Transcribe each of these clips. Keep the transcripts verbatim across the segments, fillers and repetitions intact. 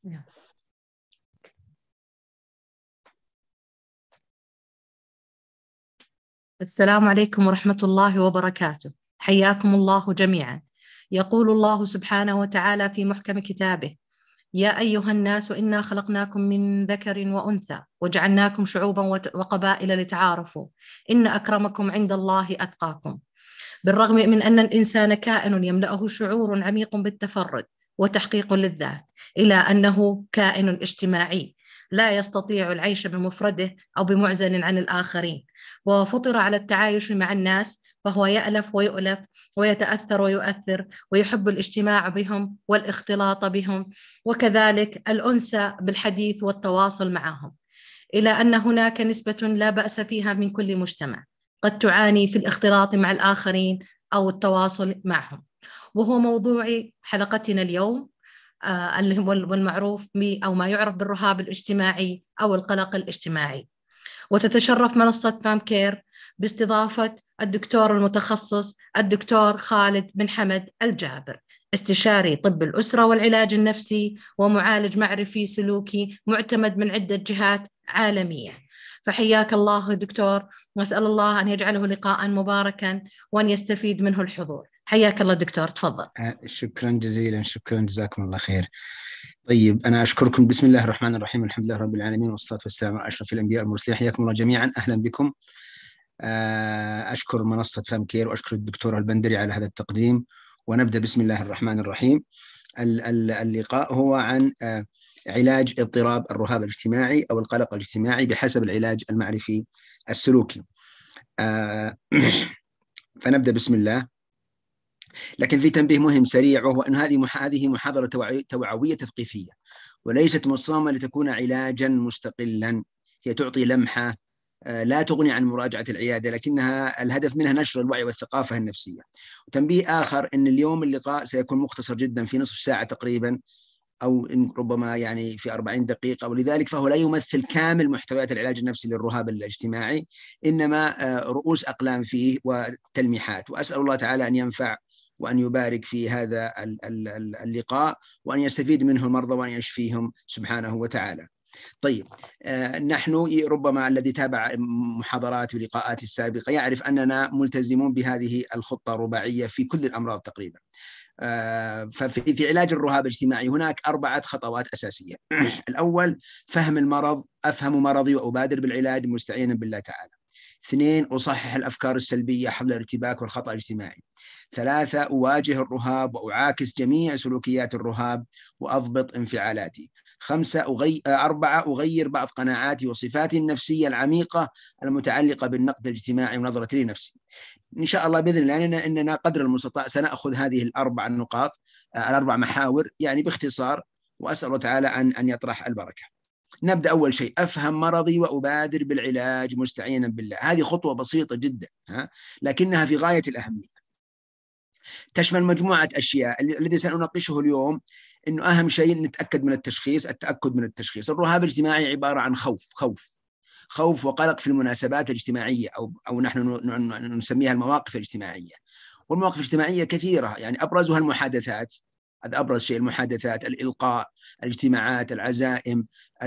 السلام عليكم ورحمة الله وبركاته. حياكم الله جميعا. يقول الله سبحانه وتعالى في محكم كتابه: يا أيها الناس إنا خلقناكم من ذكر وأنثى وجعلناكم شعوبا وقبائل لتعارفوا إن أكرمكم عند الله أتقاكم. بالرغم من أن الإنسان كائن يملأه شعور عميق بالتفرد وتحقيق للذات، إلى أنه كائن اجتماعي لا يستطيع العيش بمفرده أو بمعزل عن الآخرين، وفطر على التعايش مع الناس، فهو يألف ويؤلف ويتأثر ويؤثر ويحب الاجتماع بهم والاختلاط بهم، وكذلك الأنس بالحديث والتواصل معهم، إلى أن هناك نسبة لا بأس فيها من كل مجتمع قد تعاني في الاختلاط مع الآخرين أو التواصل معهم، وهو موضوع حلقتنا اليوم اللي هو والمعروف أو ما يعرف بالرهاب الاجتماعي أو القلق الاجتماعي. وتتشرف منصة فام كير باستضافة الدكتور المتخصص الدكتور خالد بن حمد الجابر، استشاري طب الأسرة والعلاج النفسي ومعالج معرفي سلوكي معتمد من عدة جهات عالمية. فحياك الله دكتور، وأسأل الله أن يجعله لقاء مباركا وأن يستفيد منه الحضور. حياك الله دكتور، تفضل. شكرا جزيلا، شكرا، جزاكم الله خير. طيب، أنا أشكركم. بسم الله الرحمن الرحيم، الحمد لله رب العالمين، والصلاة والسلام على أشرف الأنبياء والمرسلين. حياكم الله جميعا، أهلا بكم. أشكر منصة فام كير وأشكر الدكتور البندري على هذا التقديم، ونبدأ بسم الله الرحمن الرحيم. اللقاء هو عن علاج اضطراب الرهاب الاجتماعي أو القلق الاجتماعي بحسب العلاج المعرفي السلوكي. فنبدأ بسم الله. لكن في تنبيه مهم سريع، وهو أن هذه هذه محاضرة توعوية تثقيفية، وليست مصممة لتكون علاجا مستقلا. هي تعطي لمحة لا تغني عن مراجعة العيادة، لكنها الهدف منها نشر الوعي والثقافة النفسية. وتنبيه آخر، أن اليوم اللقاء سيكون مختصر جدا، في نصف ساعة تقريبا، أو ربما يعني في أربعين دقيقة، ولذلك فهو لا يمثل كامل محتويات العلاج النفسي للرهاب الاجتماعي، إنما رؤوس أقلام فيه وتلميحات. وأسأل الله تعالى أن ينفع وأن يبارك في هذا اللقاء، وأن يستفيد منه المرضى وأن يشفيهم سبحانه وتعالى. طيب، آه نحن ربما الذي تابع محاضرات ولقاءات السابقة يعرف أننا ملتزمون بهذه الخطة الرباعية في كل الأمراض تقريبا. آه ففي في علاج الرهاب الاجتماعي هناك أربعة خطوات أساسية. الأول، فهم المرض، أفهم مرضي وأبادر بالعلاج مستعينا بالله تعالى. اثنين، أصحح الأفكار السلبية حول الارتباك والخطأ الاجتماعي. ثلاثة، أواجه الرهاب وأعاكس جميع سلوكيات الرهاب وأضبط انفعالاتي. خمسة، أغي... أربعة، أغير بعض قناعاتي وصفاتي النفسية العميقة المتعلقة بالنقد الاجتماعي ونظرتي لنفسي. إن شاء الله بإذن الله إننا, إننا قدر المستطاع سنأخذ هذه الأربع النقاط، الأربع محاور يعني باختصار، وأسأل الله تعالى أن أن يطرح البركة. نبدأ. أول شيء، أفهم مرضي وأبادر بالعلاج مستعينا بالله. هذه خطوة بسيطة جدا، ها؟ لكنها في غاية الأهمية. تشمل مجموعة أشياء. الذي سنناقشه اليوم إنه أهم شيء نتأكد من التشخيص. التأكد من التشخيص. الرهاب الاجتماعي عبارة عن خوف خوف خوف وقلق في المناسبات الاجتماعية، أو أو نحن نسميها المواقف الاجتماعية. والمواقف الاجتماعية كثيرة، يعني أبرزها المحادثات. هذا أبرز شيء، المحادثات، الإلقاء، الاجتماعات، العزائم،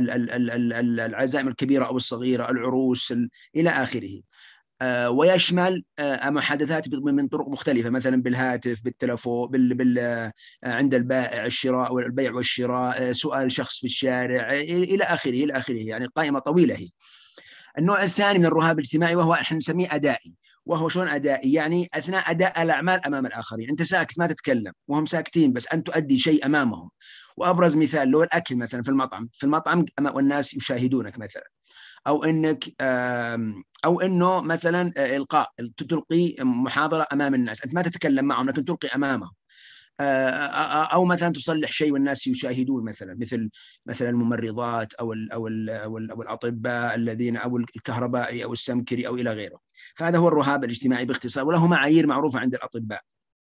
العزائم الكبيرة أو الصغيرة، العروس، إلى آخره. آه ويشمل آه محادثات من طرق مختلفة، مثلا بالهاتف، بالتلفون، بال بال آه عند البائع، الشراء والبيع والشراء، آه سؤال شخص في الشارع، آه إلى آخره إلى آخره. يعني قائمة طويلة هي. النوع الثاني من الرهاب الاجتماعي وهو احنا نسميه أدائي. وهو شلون أدائي؟ يعني أثناء أداء الأعمال أمام الآخرين، أنت ساكت ما تتكلم وهم ساكتين، بس أنت تؤدي شيء أمامهم. وأبرز مثال لو الأكل مثلا في المطعم في المطعم والناس يشاهدونك مثلا، أو إنك أو إنه مثلا إلقاء، تلقي محاضرة أمام الناس، أنت ما تتكلم معهم لكن تلقي أمامهم. أو مثلا تصلح شيء والناس يشاهدون، مثلا مثل مثلا الممرضات أو ال أو ال أو, ال أو الأطباء الذين، أو الكهربائي أو السمكري أو إلى غيره. فهذا هو الرهاب الاجتماعي باختصار، وله معايير معروفة عند الأطباء.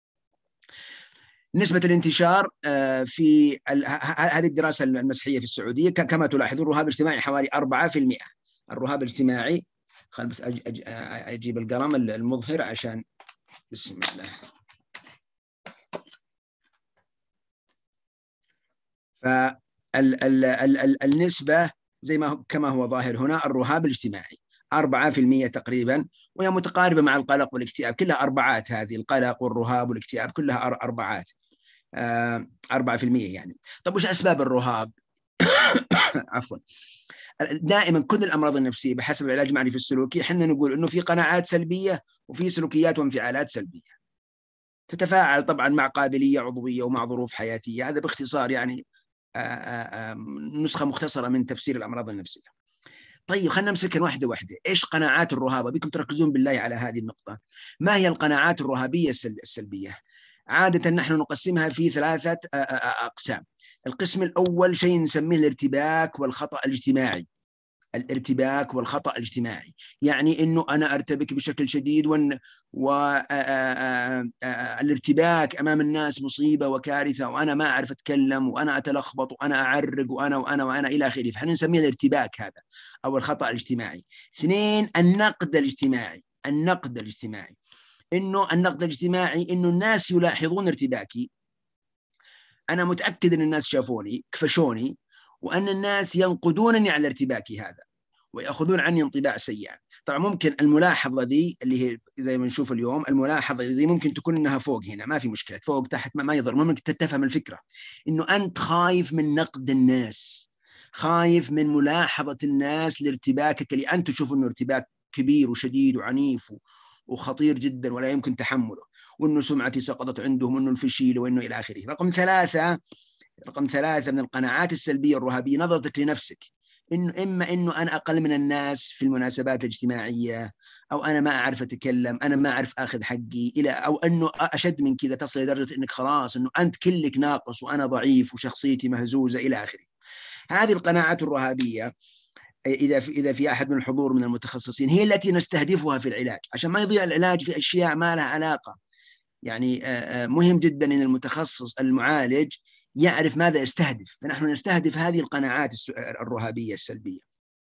نسبة الانتشار في هذه الدراسة المسحية في السعودية كما تلاحظون، الرهاب الاجتماعي حوالي أربعة بالمئة. الرهاب الاجتماعي، خل بس أج أج أجيب القلم المظهر عشان بسم الله. ال ال ال ال النسبة زي ما كما هو ظاهر هنا، الرهاب الاجتماعي أربعة في المئة تقريبا، وهي متقاربة مع القلق والاكتئاب، كلها أربعات، هذه القلق والرهاب والاكتئاب كلها أربعات، أربعة في المئة يعني. طب وش أسباب الرهاب؟ عفوا. دائما كل الأمراض النفسية بحسب العلاج المعرفي السلوكي احنا نقول إنه في قناعات سلبية وفي سلوكيات وانفعالات سلبية تتفاعل طبعا مع قابلية عضوية ومع ظروف حياتية. هذا باختصار يعني آآ آآ نسخة مختصرة من تفسير الأمراض النفسية. طيب خلينا نمسكها واحدة واحدة. إيش قناعات الرهابة؟ بكم تركزون بالله على هذه النقطة. ما هي القناعات الرهابية السلبية؟ عادة نحن نقسمها في ثلاثة أقسام. القسم الأول شيء نسميه الارتباك والخطأ الاجتماعي. الارتباك والخطأ الاجتماعي يعني إنه أنا أرتبك بشكل شديد، والارتباك أمام الناس مصيبة وكارثة، وأنا ما أعرف أتكلم، وأنا أتلخبط، وأنا أعرق، وأنا وأنا وأنا إلى آخره. فإحنا نسميه الارتباك هذا أو الخطأ الاجتماعي. اثنين، النقد الاجتماعي. النقد الاجتماعي إنه النقد الاجتماعي إنه الناس يلاحظون ارتباكي، أنا متأكد أن الناس شافوني كفشوني، وأن الناس ينقدونني على ارتباكي هذا ويأخذون عني انطباع سيئا. طبعا ممكن الملاحظة ذي اللي هي زي ما نشوف اليوم، الملاحظة ذي ممكن تكون أنها فوق هنا، ما في مشكلة، فوق تحت ما يضر، ممكن تتفهم الفكرة أنه أنت خايف من نقد الناس، خايف من ملاحظة الناس لارتباكك اللي أنت تشوف أنه ارتباك كبير وشديد وعنيف وخطير جدا ولا يمكن تحمله، وأنه سمعتي سقطت عندهم، وأنه الفشيل، وأنه إلى آخره. رقم ثلاثة رقم ثلاثة من القناعات السلبية الرهابية نظرتك لنفسك، إنه إما إنه أنا أقل من الناس في المناسبات الاجتماعية، أو أنا ما أعرف أتكلم، أنا ما أعرف أخذ حقي، إلى أو إنه أشد من كذا تصل لدرجة إنك خلاص إنه أنت كلك ناقص وأنا ضعيف وشخصيتي مهزوزة إلى آخره. هذه القناعات الرهابية إذا في إذا في أحد من الحضور من المتخصصين هي التي نستهدفها في العلاج، عشان ما يضيع العلاج في أشياء ما لها علاقة. يعني مهم جدا أن المتخصص المعالج يعرف ماذا يستهدف، فنحن نستهدف هذه القناعات الرهابية السلبية.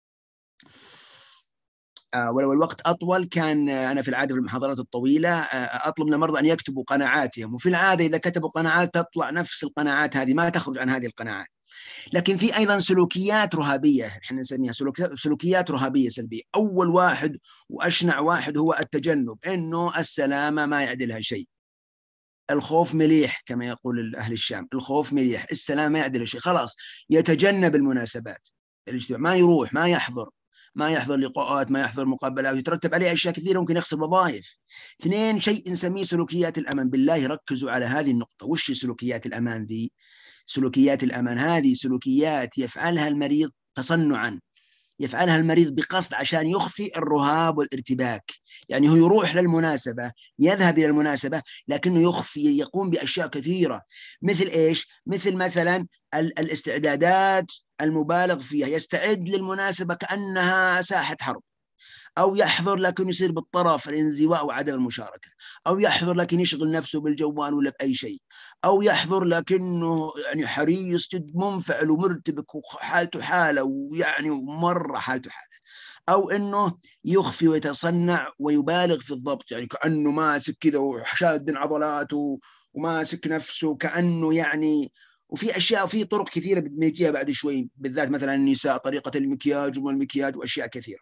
ولو الوقت أطول كان أنا في العادة في المحاضرات الطويلة أطلب من المرضى أن يكتبوا قناعاتهم، وفي العادة إذا كتبوا قناعات تطلع نفس القناعات هذه، ما تخرج عن هذه القناعات. لكن في أيضا سلوكيات رهابية، احنا نسميها سلوكيات رهابية سلبية. أول واحد وأشنع واحد هو التجنب، إنه السلامة ما يعدلها شيء، الخوف مليح كما يقول أهل الشام، الخوف مليح، السلام ما يعدل شيء، خلاص يتجنب المناسبات الاجتماع، ما يروح، ما يحضر ما يحضر لقاءات، ما يحضر مقابلات، يترتب عليه أشياء كثيرة، ممكن يخسر وظائف. اثنين، شيء نسميه سلوكيات الأمان. بالله ركزوا على هذه النقطة. وش سلوكيات الأمان ذي؟ سلوكيات الأمان هذه سلوكيات يفعلها المريض تصنعا، يفعلها المريض بقصد عشان يخفي الرهاب والارتباك. يعني هو يروح للمناسبة، يذهب إلى المناسبة، لكنه يخفي، يقوم بأشياء كثيرة. مثل إيش؟ مثل مثلا الاستعدادات المبالغ فيها، يستعد للمناسبة كأنها ساحة حرب، أو يحضر لكن يصير بالطرف، الانزواء وعدم المشاركة، أو يحضر لكن يشغل نفسه بالجوال ولا بأي شيء، أو يحضر لكنه يعني حريص جد، منفعل ومرتبك وحالته حالة، ويعني مرة حالته حالة. أو إنه يخفي ويتصنع ويبالغ في الضبط، يعني كأنه ماسك كذا وشاد عضلاته وماسك نفسه كأنه يعني. وفي أشياء وفي طرق كثيرة بنجيها بعد شوي، بالذات مثلا النساء، طريقة المكياج والمكياج وأشياء كثيرة.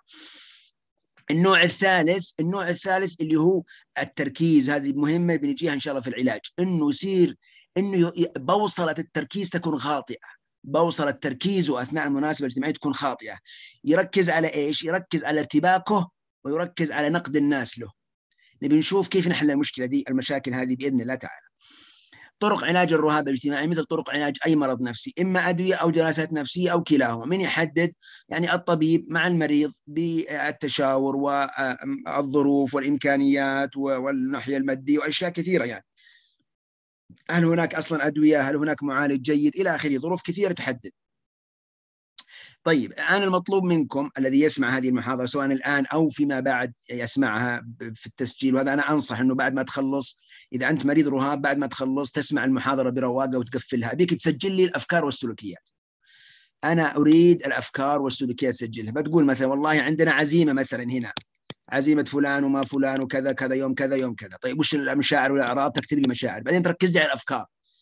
النوع الثالث النوع الثالث اللي هو التركيز. هذه مهمة بنجيها إن شاء الله في العلاج، إنه يصير إنه بوصلة التركيز تكون خاطئة، بوصلة تركيزه أثناء المناسبة الاجتماعية تكون خاطئة. يركز على إيش؟ يركز على ارتباكه ويركز على نقد الناس له. نبي نشوف كيف نحل المشكلة دي، المشاكل هذه بإذن الله تعالى. طرق علاج الرهاب الاجتماعي مثل طرق علاج أي مرض نفسي، إما أدوية أو جلسات نفسية أو كلاهما. من يحدد؟ يعني الطبيب مع المريض بالتشاور والظروف والإمكانيات والناحية المادية وأشياء كثيرة. يعني هل هناك أصلا أدوية؟ هل هناك معالج جيد؟ إلى آخره، ظروف كثيرة تحدد. طيب أنا المطلوب منكم الذي يسمع هذه المحاضرة سواء الآن أو فيما بعد يسمعها في التسجيل، وهذا أنا أنصح أنه بعد ما تخلص، إذا أنت مريض رهاب بعد ما تخلص تسمع المحاضرة برواقة وتقفلها، بيك تسجل لي الأفكار والسلوكيات. أنا أريد الأفكار والسلوكيات تسجلها. بتقول مثلا والله عندنا عزيمة مثلا هنا، عزيمة فلان وما فلان وكذا كذا يوم كذا يوم كذا. طيب وش المشاعر والأعراض؟ تكتب لي مشاعر، بعدين تركز لي على الأفكار.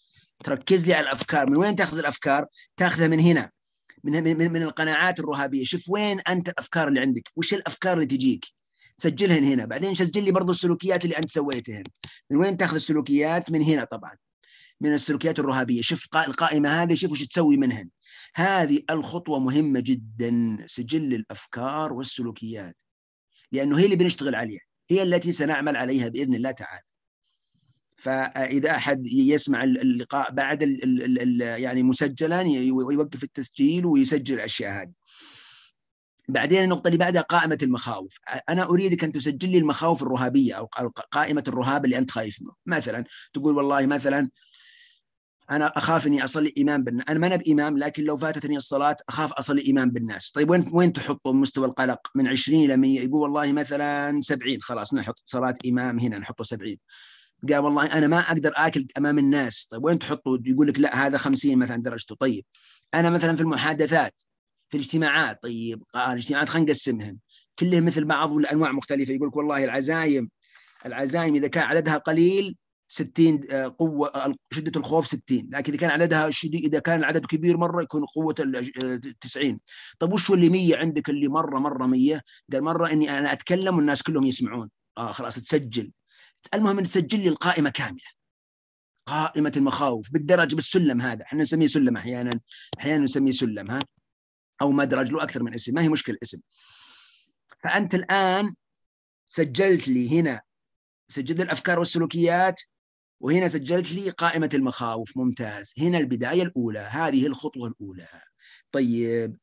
تركز لي على الأفكار. من وين تأخذ الأفكار؟ تأخذها من هنا، من من من القناعات الرهابية. شوف وين أنت الأفكار اللي عندك، وش الأفكار اللي تجيك، سجلهن هنا. بعدين سجل لي برضو السلوكيات اللي أنت سويتهن. من وين تأخذ السلوكيات؟ من هنا طبعا، من السلوكيات الرهابية. شوف القائمة هذه، شوف وش تسوي منهن. هذه الخطوة مهمة جدا، سجل الأفكار والسلوكيات، لأنه هي اللي بنشتغل عليها، هي التي سنعمل عليها بإذن الله تعالى. فإذا أحد يسمع اللقاء بعد ال ال ال يعني مسجلا، يوقف التسجيل ويسجل الأشياء هذه. بعدين النقطة اللي بعدها قائمة المخاوف. أنا أريدك أن تسجل لي المخاوف الرهابية أو قائمة الرهاب اللي أنت خايف منه. مثلا تقول والله مثلا أنا أخاف إني أصلي إمام بالناس، أنا ما أنا بإمام لكن لو فاتتني الصلاة أخاف أصلي إمام بالناس. طيب وين وين تحطه مستوى القلق؟ من عشرين إلى مية. يقول والله مثلا سبعين، خلاص نحط صلاة إمام هنا نحطه سبعين. قال والله أنا ما أقدر آكل أمام الناس. طيب وين تحطه؟ يقول لك لا هذا خمسين مثلا درجته. طيب أنا مثلا في المحادثات، في الاجتماعات، طيب الاجتماعات خلينا نقسمهم كلهم مثل بعض ولا أنواع مختلفة. يقول لك والله العزايم العزايم إذا كان عددها قليل ستين قوة شدة الخوف ستين، لكن إذا كان عددها شديد، إذا كان العدد كبير مرة يكون قوة تسعين. طب وش اللي مية عندك اللي مرة مرة مية؟ قال مرة إني أنا أتكلم والناس كلهم يسمعون. آه خلاص تسجل. المهم أن تسجل لي القائمة كاملة، قائمة المخاوف بالدرج بالسلم. هذا احنا نسميه سلم أحيانا، أحيانا نسميه سلم ها أو مدرج، له أكثر من اسم، ما هي مشكلة اسم. فأنت الآن سجلت لي هنا، سجلت الأفكار والسلوكيات، وهنا سجلت لي قائمة المخاوف. ممتاز. هنا البداية الأولى، هذه الخطوة الأولى. طيب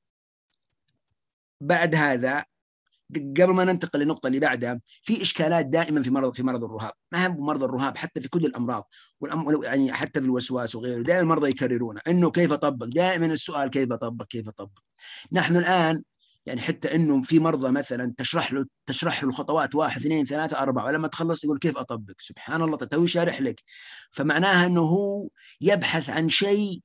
بعد هذا قبل ما ننتقل للنقطة اللي بعدها، في إشكالات دائما في مرض في مرض الرهاب. ما هم مرض الرهاب، حتى في كل الأمراض والأم يعني حتى في الوسواس وغيره، دائما المرضى يكررونه إنه كيف أطبق. دائما السؤال كيف أطبق كيف أطبق. نحن الآن يعني حتى إنه في مرضى مثلا تشرح له تشرح له الخطوات واحد اثنين ثلاثة أربعة، ولما تخلص يقول كيف أطبق. سبحان الله، تتوي شارح لك. فمعناها إنه هو يبحث عن شيء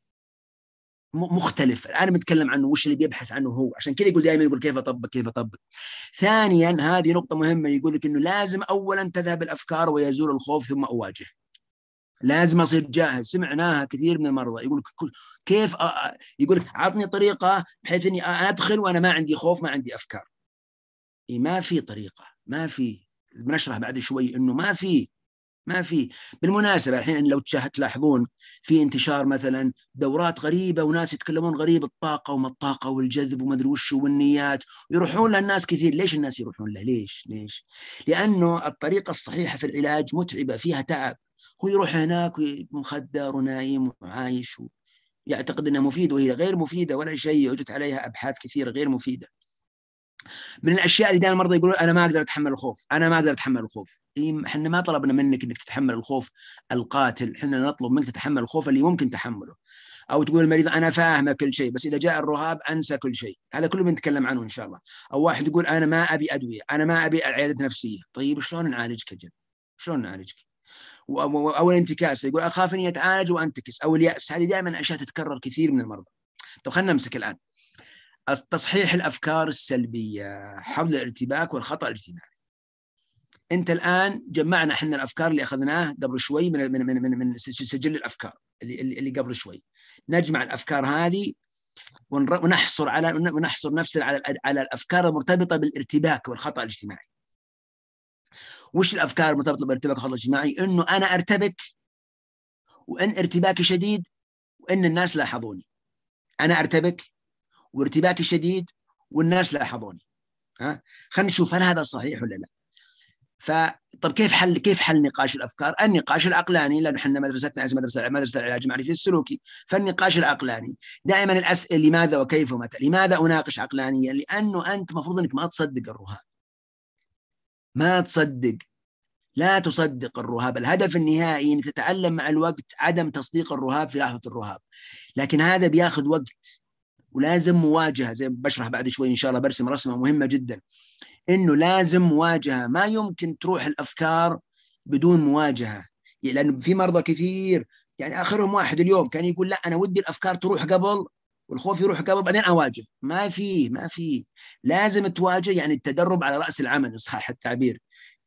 مختلف. أنا بتكلم عنه وش اللي بيبحث عنه هو، عشان كذا يقول دائما يقول كيف أطبق كيف أطبق. ثانيا هذه نقطة مهمة، يقول لك إنه لازم أولا تذهب الأفكار ويزول الخوف ثم أواجه. لازم أصير جاهز. سمعناها كثير من المرضى يقول لك كيف أ... يقول لك عطني طريقة بحيث إني أدخل وأنا ما عندي خوف ما عندي أفكار. إيه ما في طريقة، ما في. بنشرح بعد شوي إنه ما في ما في. بالمناسبة الحين لو تلاحظون في انتشار مثلا دورات غريبة وناس يتكلمون غريب الطاقة وما الطاقة والجذب وما ادري وش والنيات، ويروحون للناس كثير. ليش الناس يروحون له؟ ليش؟ ليش؟ لأنه الطريقة الصحيحة في العلاج متعبة، فيها تعب. هو يروح هناك مخدر ونايم وعايش ويعتقد أنها مفيدة وهي غير مفيدة ولا شيء. وجدت عليها أبحاث كثيرة غير مفيدة. من الاشياء اللي دائما المرضى يقولون انا ما اقدر اتحمل الخوف، انا ما اقدر اتحمل الخوف. احنا ما طلبنا منك انك تتحمل الخوف القاتل، احنا نطلب منك تتحمل الخوف اللي ممكن تحمله. او تقول المريض انا فاهمه كل شيء بس اذا جاء الرهاب انسى كل شيء. هذا كله بنتكلم عنه ان شاء الله. او واحد يقول انا ما ابي ادويه، انا ما ابي عياده نفسيه. طيب شلون نعالجك اجل؟ شلون نعالجك؟ او الانتكاس، يقول اخاف اني اتعالج وانتكس. او الياس. هذه دائما اشياء تتكرر كثير من المرضى. طب خلينا نمسك الان تصحيح الأفكار السلبية حول الارتباك والخطأ الاجتماعي. أنت الآن جمعنا احنا الأفكار اللي أخذناه قبل شوي من من من من سجل الأفكار اللي اللي قبل شوي. نجمع الأفكار هذه ونحصر على ونحصر نفسنا على على الأفكار المرتبطة بالارتباك والخطأ الاجتماعي. وش الأفكار المرتبطة بالارتباك والخطأ الاجتماعي؟ إنه أنا أرتبك وإن ارتباكي شديد وإن الناس لاحظوني. أنا أرتبك وارتباكي شديد والناس لاحظوني. ها خلينا نشوف هل هذا صحيح ولا لا. فطب كيف حل كيف حل نقاش الافكار؟ النقاش العقلاني، لانه احنا مدرستنا مدرسه مدرسه العلاج المعرفي السلوكي. فالنقاش العقلاني دائما الاسئله لماذا وكيف ومتى. لماذا اناقش عقلانيا؟ لانه انت مفروض انك ما تصدق الرهاب، ما تصدق، لا تصدق الرهاب. الهدف النهائي انك تتعلم مع الوقت عدم تصديق الرهاب في لحظه الرهاب، لكن هذا بياخذ وقت ولازم مواجهة. زي بشرح بعد شوي إن شاء الله، برسم رسمة مهمة جدا إنه لازم مواجهة. ما يمكن تروح الأفكار بدون مواجهة، لأن في مرضى كثير يعني آخرهم واحد اليوم كان يقول لا أنا ودي الأفكار تروح قبل والخوف يروح قبل بعدين أواجه. ما في ما في لازم تواجه. يعني التدرب على رأس العمل، صح التعبير.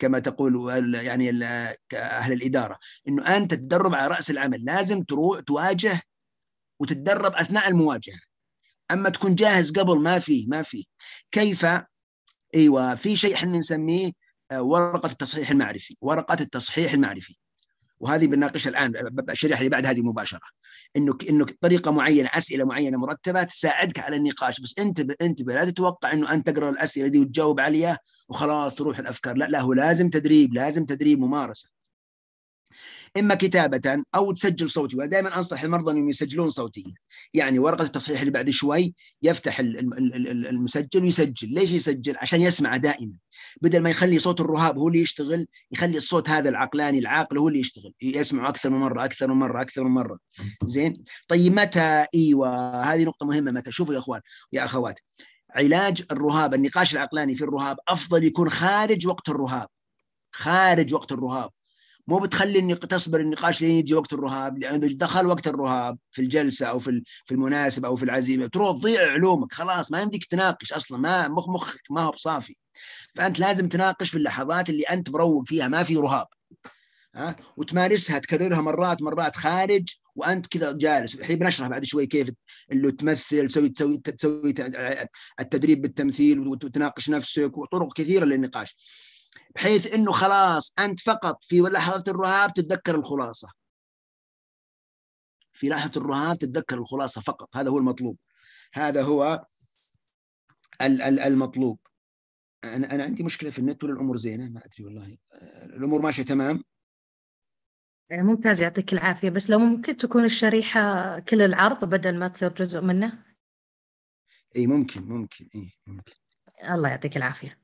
كما تقول يعني أهل الإدارة، إنه أنت تتدرب على رأس العمل، لازم تروح تواجه وتتدرب أثناء المواجهة. أما تكون جاهز قبل ما في ما في كيف. أيوة، في شيء احنا نسميه ورقة التصحيح المعرفي، ورقة التصحيح المعرفي، وهذه بنناقشها الآن الشريحة اللي بعد هذه مباشرة. إنه إنه طريقة معينة، أسئلة معينة مرتبة تساعدك على النقاش، بس أنت أنت لا تتوقع إنه أنت تقرأ الأسئلة دي وتجاوب عليها وخلاص تروح الأفكار. لا لا، هو لازم تدريب، لازم تدريب ممارسة، إما كتابة أو تسجل صوتي. ودائما أنصح المرضى أنهم يسجلون صوتيا. يعني ورقة التصحيح اللي بعد شوي يفتح المسجل ويسجل. ليش يسجل؟ عشان يسمع دائما، بدل ما يخلي صوت الرهاب هو اللي يشتغل، يخلي الصوت هذا العقلاني العاقل هو اللي يشتغل، يسمعه أكثر من مرة أكثر من مرة أكثر من مرة. زين. طيب متى؟ أيوة، هذه نقطة مهمة. متى؟ شوفوا يا أخوان يا أخوات، علاج الرهاب، النقاش العقلاني في الرهاب أفضل يكون خارج وقت الرهاب، خارج وقت الرهاب. مو بتخلي انك تصبر النقاش لين يجي وقت الرهاب، لانه دخل وقت الرهاب في الجلسه او في في المناسبه او في العزيمه تروح تضيع علومك، خلاص ما يمديك تناقش اصلا، ما مخ مخك ما هو بصافي. فانت لازم تناقش في اللحظات اللي انت مروق فيها ما في رهاب، ها، وتمارسها تكررها مرات مرات خارج وانت كذا جالس. الحين بنشرح بعد شوي كيف اللي تمثل، تسوي تسوي تسوي التدريب بالتمثيل وتناقش نفسك، وطرق كثيره للنقاش، بحيث انه خلاص انت فقط في لحظه الرهاب تتذكر الخلاصه، في لحظه الرهاب تتذكر الخلاصه فقط. هذا هو المطلوب، هذا هو المطلوب. انا انا عندي مشكله في النت ولا الامور زينه؟ ما ادري والله، الامور ماشيه تمام. ممتاز، يعطيك العافيه. بس لو ممكن تكون الشريحه كل العرض بدل ما تصير جزء منه. اي ممكن ممكن اي ممكن. الله يعطيك العافيه.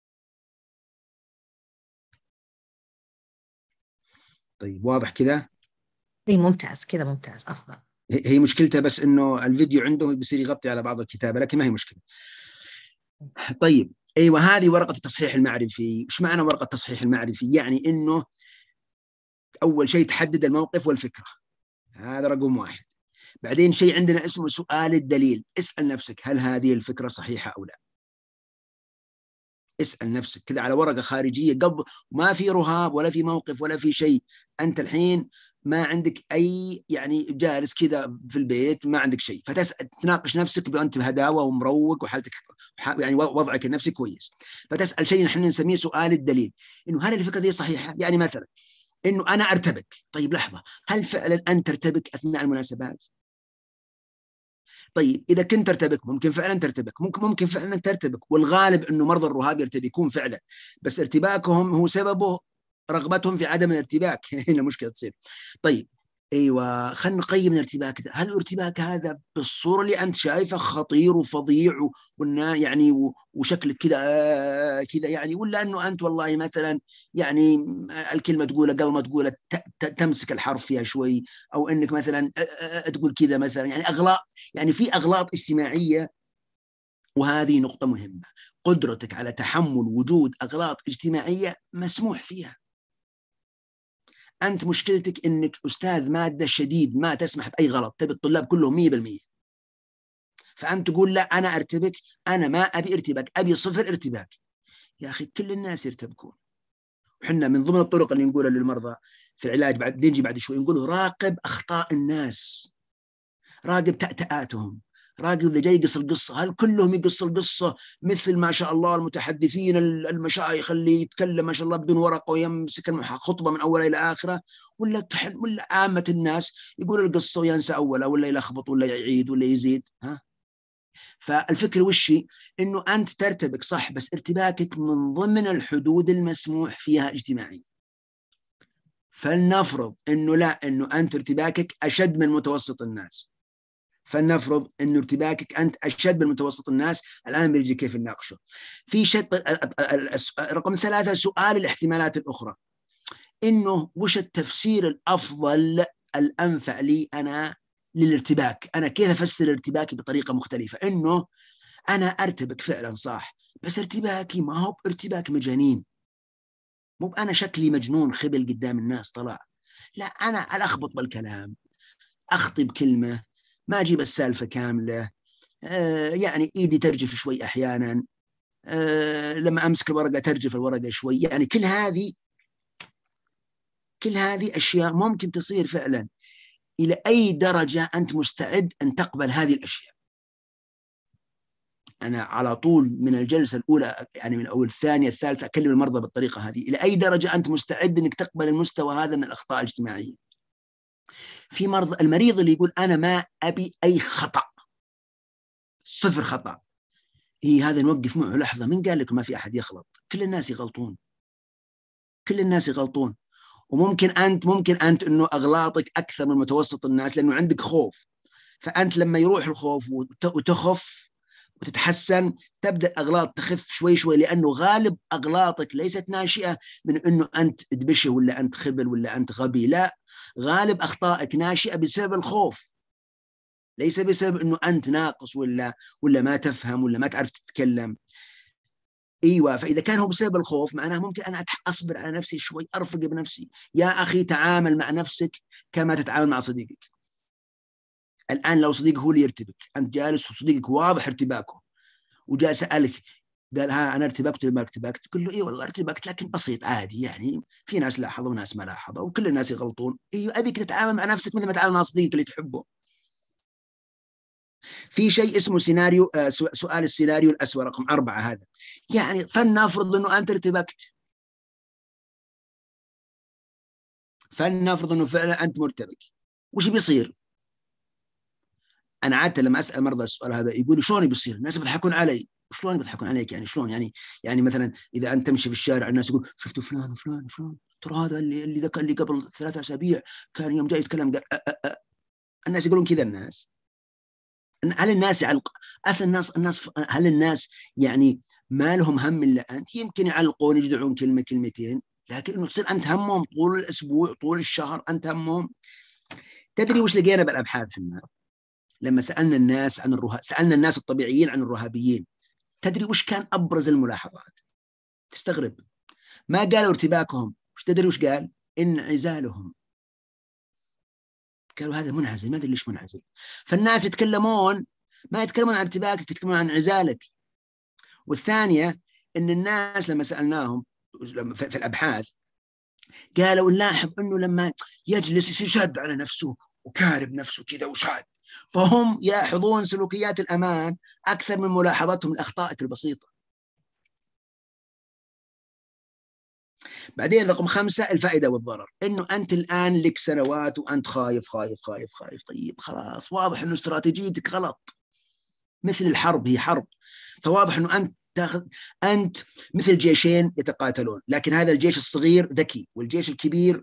طيب واضح كذا؟ اي ممتاز كذا، ممتاز افضل. هي مشكلته بس انه الفيديو عنده بيصير يغطي على بعض الكتابه، لكن ما هي مشكله. طيب ايوه، هذه ورقه التصحيح المعرفي. ايش معنى ورقه التصحيح المعرفي؟ يعني انه اول شيء تحدد الموقف والفكره، هذا رقم واحد. بعدين شيء عندنا اسمه سؤال الدليل، اسال نفسك هل هذه الفكره صحيحه او لا. اسال نفسك كذا على ورقه خارجيه قبل، ما في رهاب ولا في موقف ولا في شيء. انت الحين ما عندك اي يعني جالس كذا في البيت ما عندك شيء، فتسال تناقش نفسك وانت بهداوه ومروق وحالتك يعني وضعك النفسي كويس، فتسال شيء نحن نسميه سؤال الدليل، انه هل الفكره دي صحيحه؟ يعني مثلا انه انا ارتبك. طيب لحظه، هل فعلا انت ترتبك اثناء المناسبات؟ طيب اذا كنت ترتبك ممكن فعلا ترتبك، ممكن ممكن فعلا ترتبك، والغالب انه مرضى الرهاب يرتبكون فعلا، بس ارتباكهم هو سببه رغبتهم في عدم الارتباك. هنا مشكله تصير. طيب ايوه، خلينا نقيم الارتباك ده. هل الارتباك هذا بالصوره اللي انت شايفه خطير وفظيع ونا يعني وشكلك كذا آه كذا يعني، ولا انه انت والله مثلا يعني الكلمه تقولها قبل ما تقولها تمسك الحرف فيها شوي، او انك مثلا تقول كذا مثلا، يعني اغلاط، يعني في اغلاط اجتماعيه. وهذه نقطه مهمه، قدرتك على تحمل وجود اغلاط اجتماعيه مسموح فيها. أنت مشكلتك أنك أستاذ مادة شديد ما تسمح بأي غلط، تبي الطلاب كلهم مية بالمية، فأنت تقول لا أنا أرتبك، أنا ما أبي ارتباك، أبي صفر ارتباك. يا أخي كل الناس يرتبكون. وحنا من ضمن الطرق اللي نقولها للمرضى في العلاج بعد نجي بعد شوي نقول راقب أخطاء الناس، راقب تأتآتهم، راقب إذا جاي يقص القصة هل كلهم يقص القصة مثل ما شاء الله المتحدثين المشايخ اللي يتكلم ما شاء الله بدون ورقة ويمسك الخطبة من أولها إلى آخرة، ولا ولا عامة الناس يقول القصة وينسى أولها ولا يلخبط ولا يعيد ولا يزيد. ها، فالفكرة وشي إنه أنت ترتبك صح، بس ارتباكك من ضمن الحدود المسموح فيها اجتماعيا. فلنفرض إنه لا، إنه أنت ارتباكك أشد من متوسط الناس، فلنفرض أن ارتباكك أنت أشد من متوسط الناس. الآن بيجي كيف نناقشه. في شيء رقم ثلاثة، سؤال الاحتمالات الأخرى، إنه وش التفسير الأفضل الأنفع لي أنا للارتباك، أنا كيف أفسر ارتباكي بطريقة مختلفة. إنه أنا أرتبك فعلا صح، بس ارتباكي ما هو ارتباك مجانين، مو أنا شكلي مجنون خبل قدام الناس طلع، لا أنا ألخبط بالكلام، أخطي بكلمة، ما أجيب السالفة كاملة، آه يعني إيدي ترجف شوي أحيانا، أه لما أمسك الورقة ترجف الورقة شوي، يعني كل هذه كل هذه أشياء ممكن تصير فعلا. إلى أي درجة أنت مستعد أن تقبل هذه الأشياء؟ أنا على طول من الجلسة الأولى يعني من أول الثانية الثالثة أكلم المرضى بالطريقة هذه. إلى أي درجة أنت مستعد أنك تقبل المستوى هذا من الأخطاء الاجتماعية؟ في مرضى، المريض اللي يقول أنا ما أبي أي خطأ، صفر خطأ، هي هذا نوقف معه لحظة. من قال لك ما في أحد يغلط؟ كل الناس يغلطون، كل الناس يغلطون. وممكن أنت ممكن أنت أنه أغلاطك أكثر من متوسط الناس لأنه عندك خوف، فأنت لما يروح الخوف وتخف وتتحسن تبدأ الأغلاط تخف شوي شوي، لأنه غالب أغلاطك ليست ناشئة من أنه أنت دبشه ولا أنت خبل ولا أنت غبي، لا، غالب أخطائك ناشئة بسبب الخوف، ليس بسبب أنه أنت ناقص ولا ولا ما تفهم ولا ما تعرف تتكلم. ايوه، فاذا كان هو بسبب الخوف معناه ممكن انا اصبر على نفسي شوي، ارفق بنفسي. يا اخي تعامل مع نفسك كما تتعامل مع صديقك. الان لو صديق هو اللي يرتبك، انت جالس وصديقك واضح ارتباكه وجاء سالك قال ها انا ارتبكت ولا ما ارتبكت، تقول له اي والله ارتبكت لكن بسيط عادي، يعني في ناس لاحظوا وناس ما لاحظوا وكل الناس يغلطون. ايوه، ابيك تتعامل مع نفسك مثل ما تتعامل مع صديقك اللي تحبه. في شيء اسمه سيناريو، آه سؤال السيناريو الأسوأ رقم أربعة هذا، يعني فلنفرض أنه أنت ارتبكت، فلنفرض أنه فعلا أنت مرتبك، وش بيصير؟ أنا عادة لما أسأل مرضى السؤال هذا يقولوا شلون بيصير؟ الناس بيضحكون علي. شلون بيضحكون عليك يعني؟ شلون يعني؟ يعني مثلا إذا أنت تمشي في الشارع الناس يقول شفتوا فلان وفلان وفلان، ترى هذا اللي اللي ذكر اللي قبل ثلاثة أسابيع كان يوم جاي يتكلم قال أه أه أه. الناس يقولون كذا. الناس هل الناس يعلق اصلا الناس الناس هل الناس يعني ما لهم هم الا انت؟ يمكن يعلقون يجدعون كلمه كلمتين، لكن انه تصير انت همهم طول الاسبوع طول الشهر، انت همهم. تدري وش لقينا بالابحاث احنا لما سالنا الناس عن الرهاب، سالنا الناس الطبيعيين عن الرهابيين، تدري وش كان ابرز الملاحظات؟ تستغرب، ما قالوا ارتباكهم، وش تدري وش قال؟ انعزالهم. قالوا هذا منعزل، ما ادري ليش منعزل. فالناس يتكلمون ما يتكلمون عن ارتباكك، يتكلمون عن انعزالك. والثانيه ان الناس لما سالناهم في الابحاث قالوا نلاحظ انه لما يجلس يشد على نفسه وكارب نفسه كذا وشاد، فهم يلاحظون سلوكيات الامان اكثر من ملاحظتهم لاخطائك البسيطه. بعدين رقم خمسة الفائدة والضرر، إنه أنت الآن لك سنوات وأنت خايف خايف خايف خايف، طيب خلاص واضح إنه استراتيجيتك غلط، مثل الحرب، هي حرب، فواضح إنه أنت تاخذ أنت مثل جيشين يتقاتلون، لكن هذا الجيش الصغير ذكي والجيش الكبير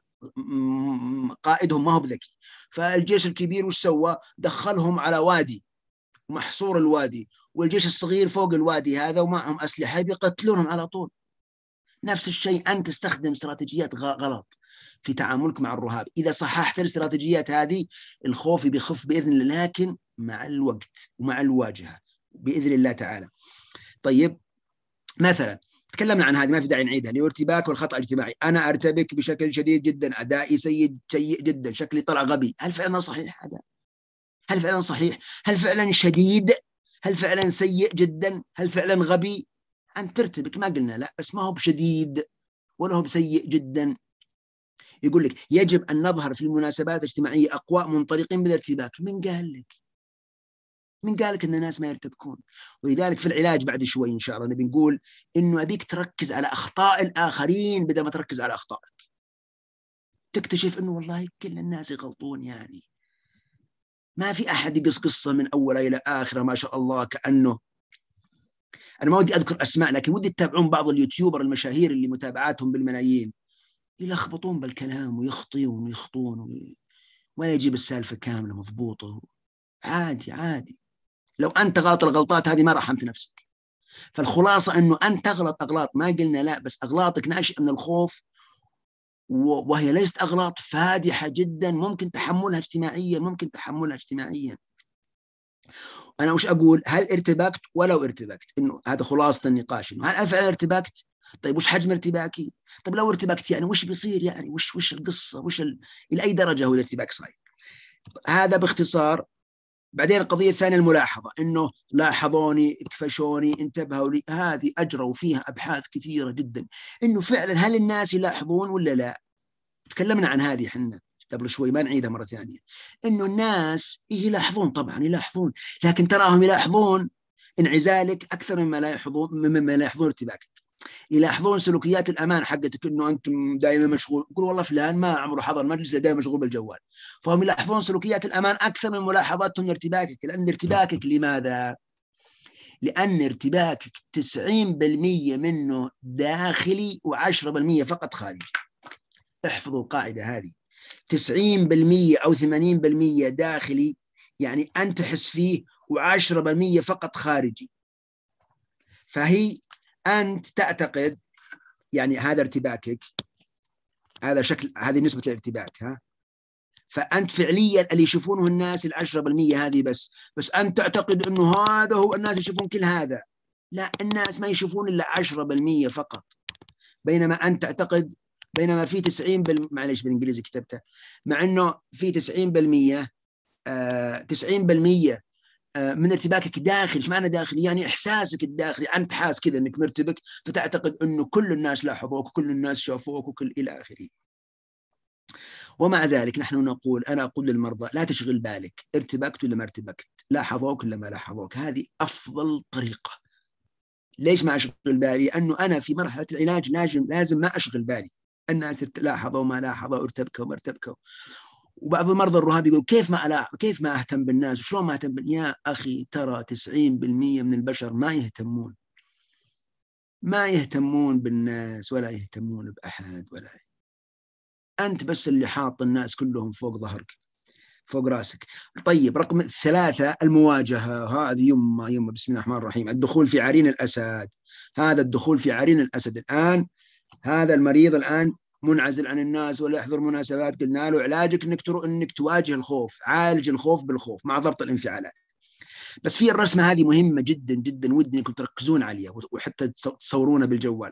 قائدهم ما هو بذكي. فالجيش الكبير وش سوى؟ دخلهم على وادي محصور الوادي، والجيش الصغير فوق الوادي هذا ومعهم أسلحة بيقتلونهم على طول. نفس الشيء أنت تستخدم استراتيجيات غلط في تعاملك مع الرهاب. إذا صححت الاستراتيجيات هذه الخوف بيخف بإذن الله، لكن مع الوقت ومع الواجهة بإذن الله تعالى. طيب مثلا تكلمنا عن هذه ما في داعي نعيدها، الارتباك والخطأ الاجتماعي. أنا أرتبك بشكل شديد جدا، أدائي سيء سيء جدا، شكلي طلع غبي. هل فعلا صحيح هذا؟ هل فعلا صحيح؟ هل فعلا شديد؟ هل فعلا سيء جدا؟ هل فعلا غبي؟ أنت ترتبك ما قلنا لا، بس ما هو بشديد ولا هو بسيء جدا. يقول لك يجب أن نظهر في المناسبات الاجتماعية أقواء منطلقين بالارتباك. من قال لك؟ من قال لك أن الناس ما يرتبكون؟ ولذلك في العلاج بعد شوي إن شاء الله نبي نقول إنه أبيك تركز على أخطاء الآخرين بدل ما تركز على أخطائك. تكتشف إنه والله كل الناس يغلطون، يعني ما في أحد يقص قصة من أولها إلى آخرها ما شاء الله كأنه. أنا ما ودي أذكر أسماء، لكن ودي تتابعون بعض اليوتيوبر المشاهير اللي متابعاتهم بالملايين، يلخبطون بالكلام ويخطئون ويخطون وي... ولا يجيب السالفة كاملة مضبوطة. عادي عادي، لو أنت غلط الغلطات هذه ما رحمت نفسك. فالخلاصة أنه أنت تغلط أغلاط، ما قلنا لا، بس أغلاطك ناشئة من الخوف، وهي ليست أغلاط فادحة جدا ممكن تحملها اجتماعيا، ممكن تحملها اجتماعيا. أنا وش أقول؟ هل ارتبكت؟ ولو ارتبكت، إنه هذا خلاصة النقاش، إنه هل فعلا ارتبكت؟ طيب وش حجم ارتباكي؟ طيب لو ارتبكت يعني وش بيصير؟ يعني وش وش القصة؟ وش ال... إلى أي درجة هو الارتباك صاير؟ هذا باختصار بعدين القضية الثانية الملاحظة، إنه لاحظوني، اكفشوني، انتبهوا لي. هذه أجروا فيها أبحاث كثيرة جدا، إنه فعلا هل الناس يلاحظون ولا لا. تكلمنا عن هذه حنا قبل شوي، ما نعيدها مرة ثانية. إنه الناس يلاحظون، طبعا يلاحظون، لكن تراهم يلاحظون انعزالك أكثر مما لا يلاحظون مما لا يلاحظون ارتباكك. يلاحظون سلوكيات الأمان حقتك، إنه أنتم دائما مشغول. يقول والله فلان ما عمره حضر مجلس، دائما مشغول بالجوال. فهم يلاحظون سلوكيات الأمان أكثر من ملاحظتهم لارتباكك. لأن ارتباكك لماذا؟ لأن ارتباكك تسعين بالمئة منه داخلي وعشرة بالمئة فقط خارجي. احفظوا القاعدة هذه، تسعين بالمئة أو ثمانين بالمئة داخلي، يعني أنت تحس فيه، وعشرة بالمئة فقط خارجي. فهي أنت تعتقد يعني هذا ارتباكك، هذا شكل، هذه نسبة الارتباك، ها. فأنت فعليا اللي يشوفونه الناس العشرة بالمئة هذه بس، بس أنت تعتقد أنه هذا هو، الناس يشوفون كل هذا. لا، الناس ما يشوفون إلا عشرة بالمئة فقط. بينما أنت تعتقد، بينما في تسعين بالمئة، معليش بالإنجليزي كتبته، مع أنه في تسعين بالمئة، آه تسعين بالمئة من ارتباكك داخل. ايش معنى داخلي؟ يعني احساسك الداخلي، انت حاس كذا انك مرتبك، فتعتقد انه كل الناس لاحظوك وكل الناس شافوك وكل الى اخره. ومع ذلك نحن نقول، انا اقول للمرضى لا تشغل بالك ارتبكت ولا ما ارتبكت، لاحظوك ولا ما لاحظوك. هذه افضل طريقه. ليش ما اشغل بالي؟ لانه انا في مرحله العلاج لازم لازم ما اشغل بالي الناس لاحظوا ما لاحظوا، ارتبكوا ما ارتبكوا. وبعض المرضى الرهاب يقول كيف ما ألاحظ، كيف ما أهتم بالناس، وشلون ما أهتم بالناس؟ يا أخي ترى تسعين بالمئة من البشر ما يهتمون، ما يهتمون بالناس ولا يهتمون بأحد، ولا أنت بس اللي حاط الناس كلهم فوق ظهرك، فوق راسك. طيب، رقم ثلاثة المواجهة. هذه يما يما بسم الله الرحمن الرحيم. الدخول في عرين الأسد. هذا الدخول في عرين الأسد الآن، هذا المريض الآن منعزل عن الناس ولا يحضر مناسبات. قلنا له علاجك انك ترو انك تواجه الخوف، عالج الخوف بالخوف مع ضبط الانفعالات. بس في الرسمه هذه مهمه جدا جدا، ودي انكم تركزون عليها وحتى تصورونها بالجوال.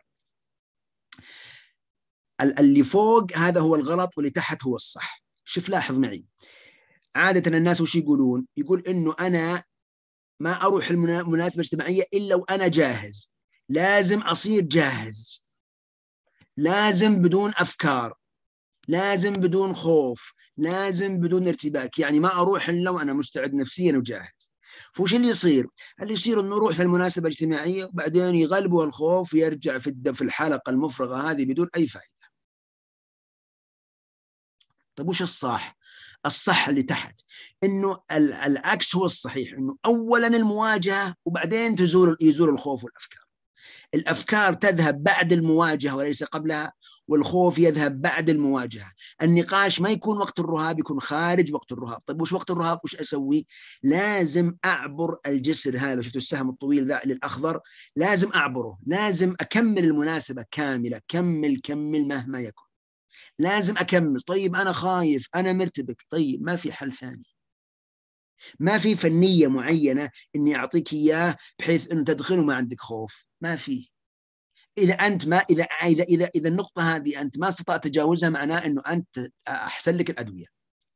اللي فوق هذا هو الغلط واللي تحت هو الصح. شوف لاحظ معي، عاده الناس وش يقولون؟ يقول انه انا ما اروح المناسبه الاجتماعيه الا وانا جاهز، لازم اصير جاهز، لازم بدون أفكار، لازم بدون خوف، لازم بدون ارتباك. يعني ما أروح إلا وأنا مستعد نفسيا وجاهز. فوش اللي يصير؟ اللي يصير إنه يروح للمناسبة الاجتماعية وبعدين يغلبه الخوف ويرجع في في الحلقة المفرغة هذه بدون أي فائدة. طيب وش الصح؟ الصح اللي تحت، إنه العكس هو الصحيح، إنه أولا المواجهة وبعدين تزور يزور الخوف والأفكار. الأفكار تذهب بعد المواجهة وليس قبلها، والخوف يذهب بعد المواجهة. النقاش ما يكون وقت الرهاب، يكون خارج وقت الرهاب. طيب وش وقت الرهاب؟ وش أسوي؟ لازم أعبر الجسر هذا، شفتوا السهم الطويل ذا للأخضر؟ لازم أعبره، لازم أكمل المناسبة كاملة، كمل كمل مهما يكن، لازم أكمل. طيب أنا خايف، أنا مرتبك، طيب ما في حل ثاني، ما في فنية معينة إني أعطيك إياه بحيث أن تدخل وما عندك خوف، ما في. إذا أنت ما إذا إذا إذا إذا النقطة هذه أنت ما استطعت تجاوزها، معناه إنه أنت أحسن لك الأدوية.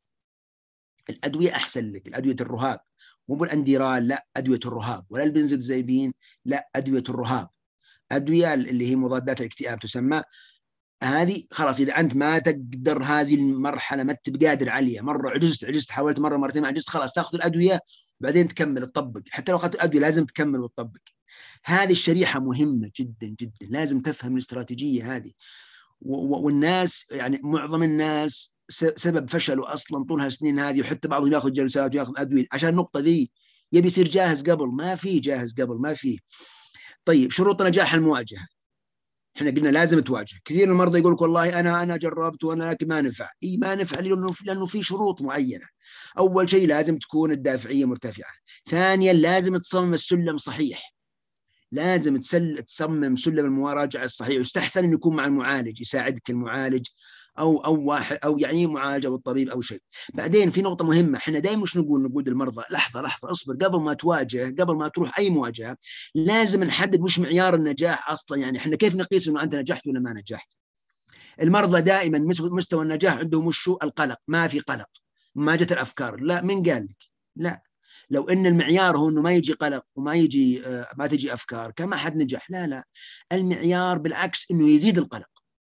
الأدوية أحسن لك، الأدوية الرهاب، مو بالانديرال، لا، أدوية الرهاب، ولا البنزودازيبين، لا، أدوية الرهاب، أدوية اللي هي مضادات الاكتئاب تسمى. هذه خلاص، إذا أنت ما تقدر هذه المرحلة، ما أنت بقادر عليها، مرة عجزت عجزت حاولت مرة مرتين ما عجزت، خلاص تأخذ الأدوية وبعدين تكمل تطبق. حتى لو أخذت الأدوية لازم تكمل وتطبق. هذه الشريحة مهمة جدا جدا، لازم تفهم الاستراتيجية هذه. والناس يعني معظم الناس سبب فشله أصلا طول هالسنين هذه، وحتى بعضهم يأخذ جلسات ويأخذ أدوية عشان النقطة ذي، يبي يصير جاهز قبل، ما فيه جاهز قبل، ما فيه. طيب شروط نجاح المواجهة، احنا قلنا لازم تواجه. كثير من المرضى يقول لك والله انا انا جربت وانا لكن ما نفع. اي ما نفع لانه لانه في شروط معينه. اول شيء لازم تكون الدافعيه مرتفعه. ثانيا لازم تصمم السلم صحيح، لازم تسل تصمم سلم المراجعه الصحيح. ويستحسن انه يكون مع المعالج، يساعدك المعالج او او واحد او يعني معالج او الطبيب او شيء. بعدين في نقطه مهمه، احنا دائما مش نقول نقول للمرضى لحظه لحظه اصبر، قبل ما تواجه، قبل ما تروح اي مواجهه لازم نحدد وش معيار النجاح اصلا. يعني احنا كيف نقيس انه انت نجحت ولا ما نجحت؟ المرضى دائما مستوى النجاح عندهم وش؟ القلق. ما في قلق، ما جت الافكار، لا، من قال لك؟ لا، لو ان المعيار هو انه ما يجي قلق وما يجي ما تجي افكار كان ما حد نجح. لا لا، المعيار بالعكس انه يزيد القلق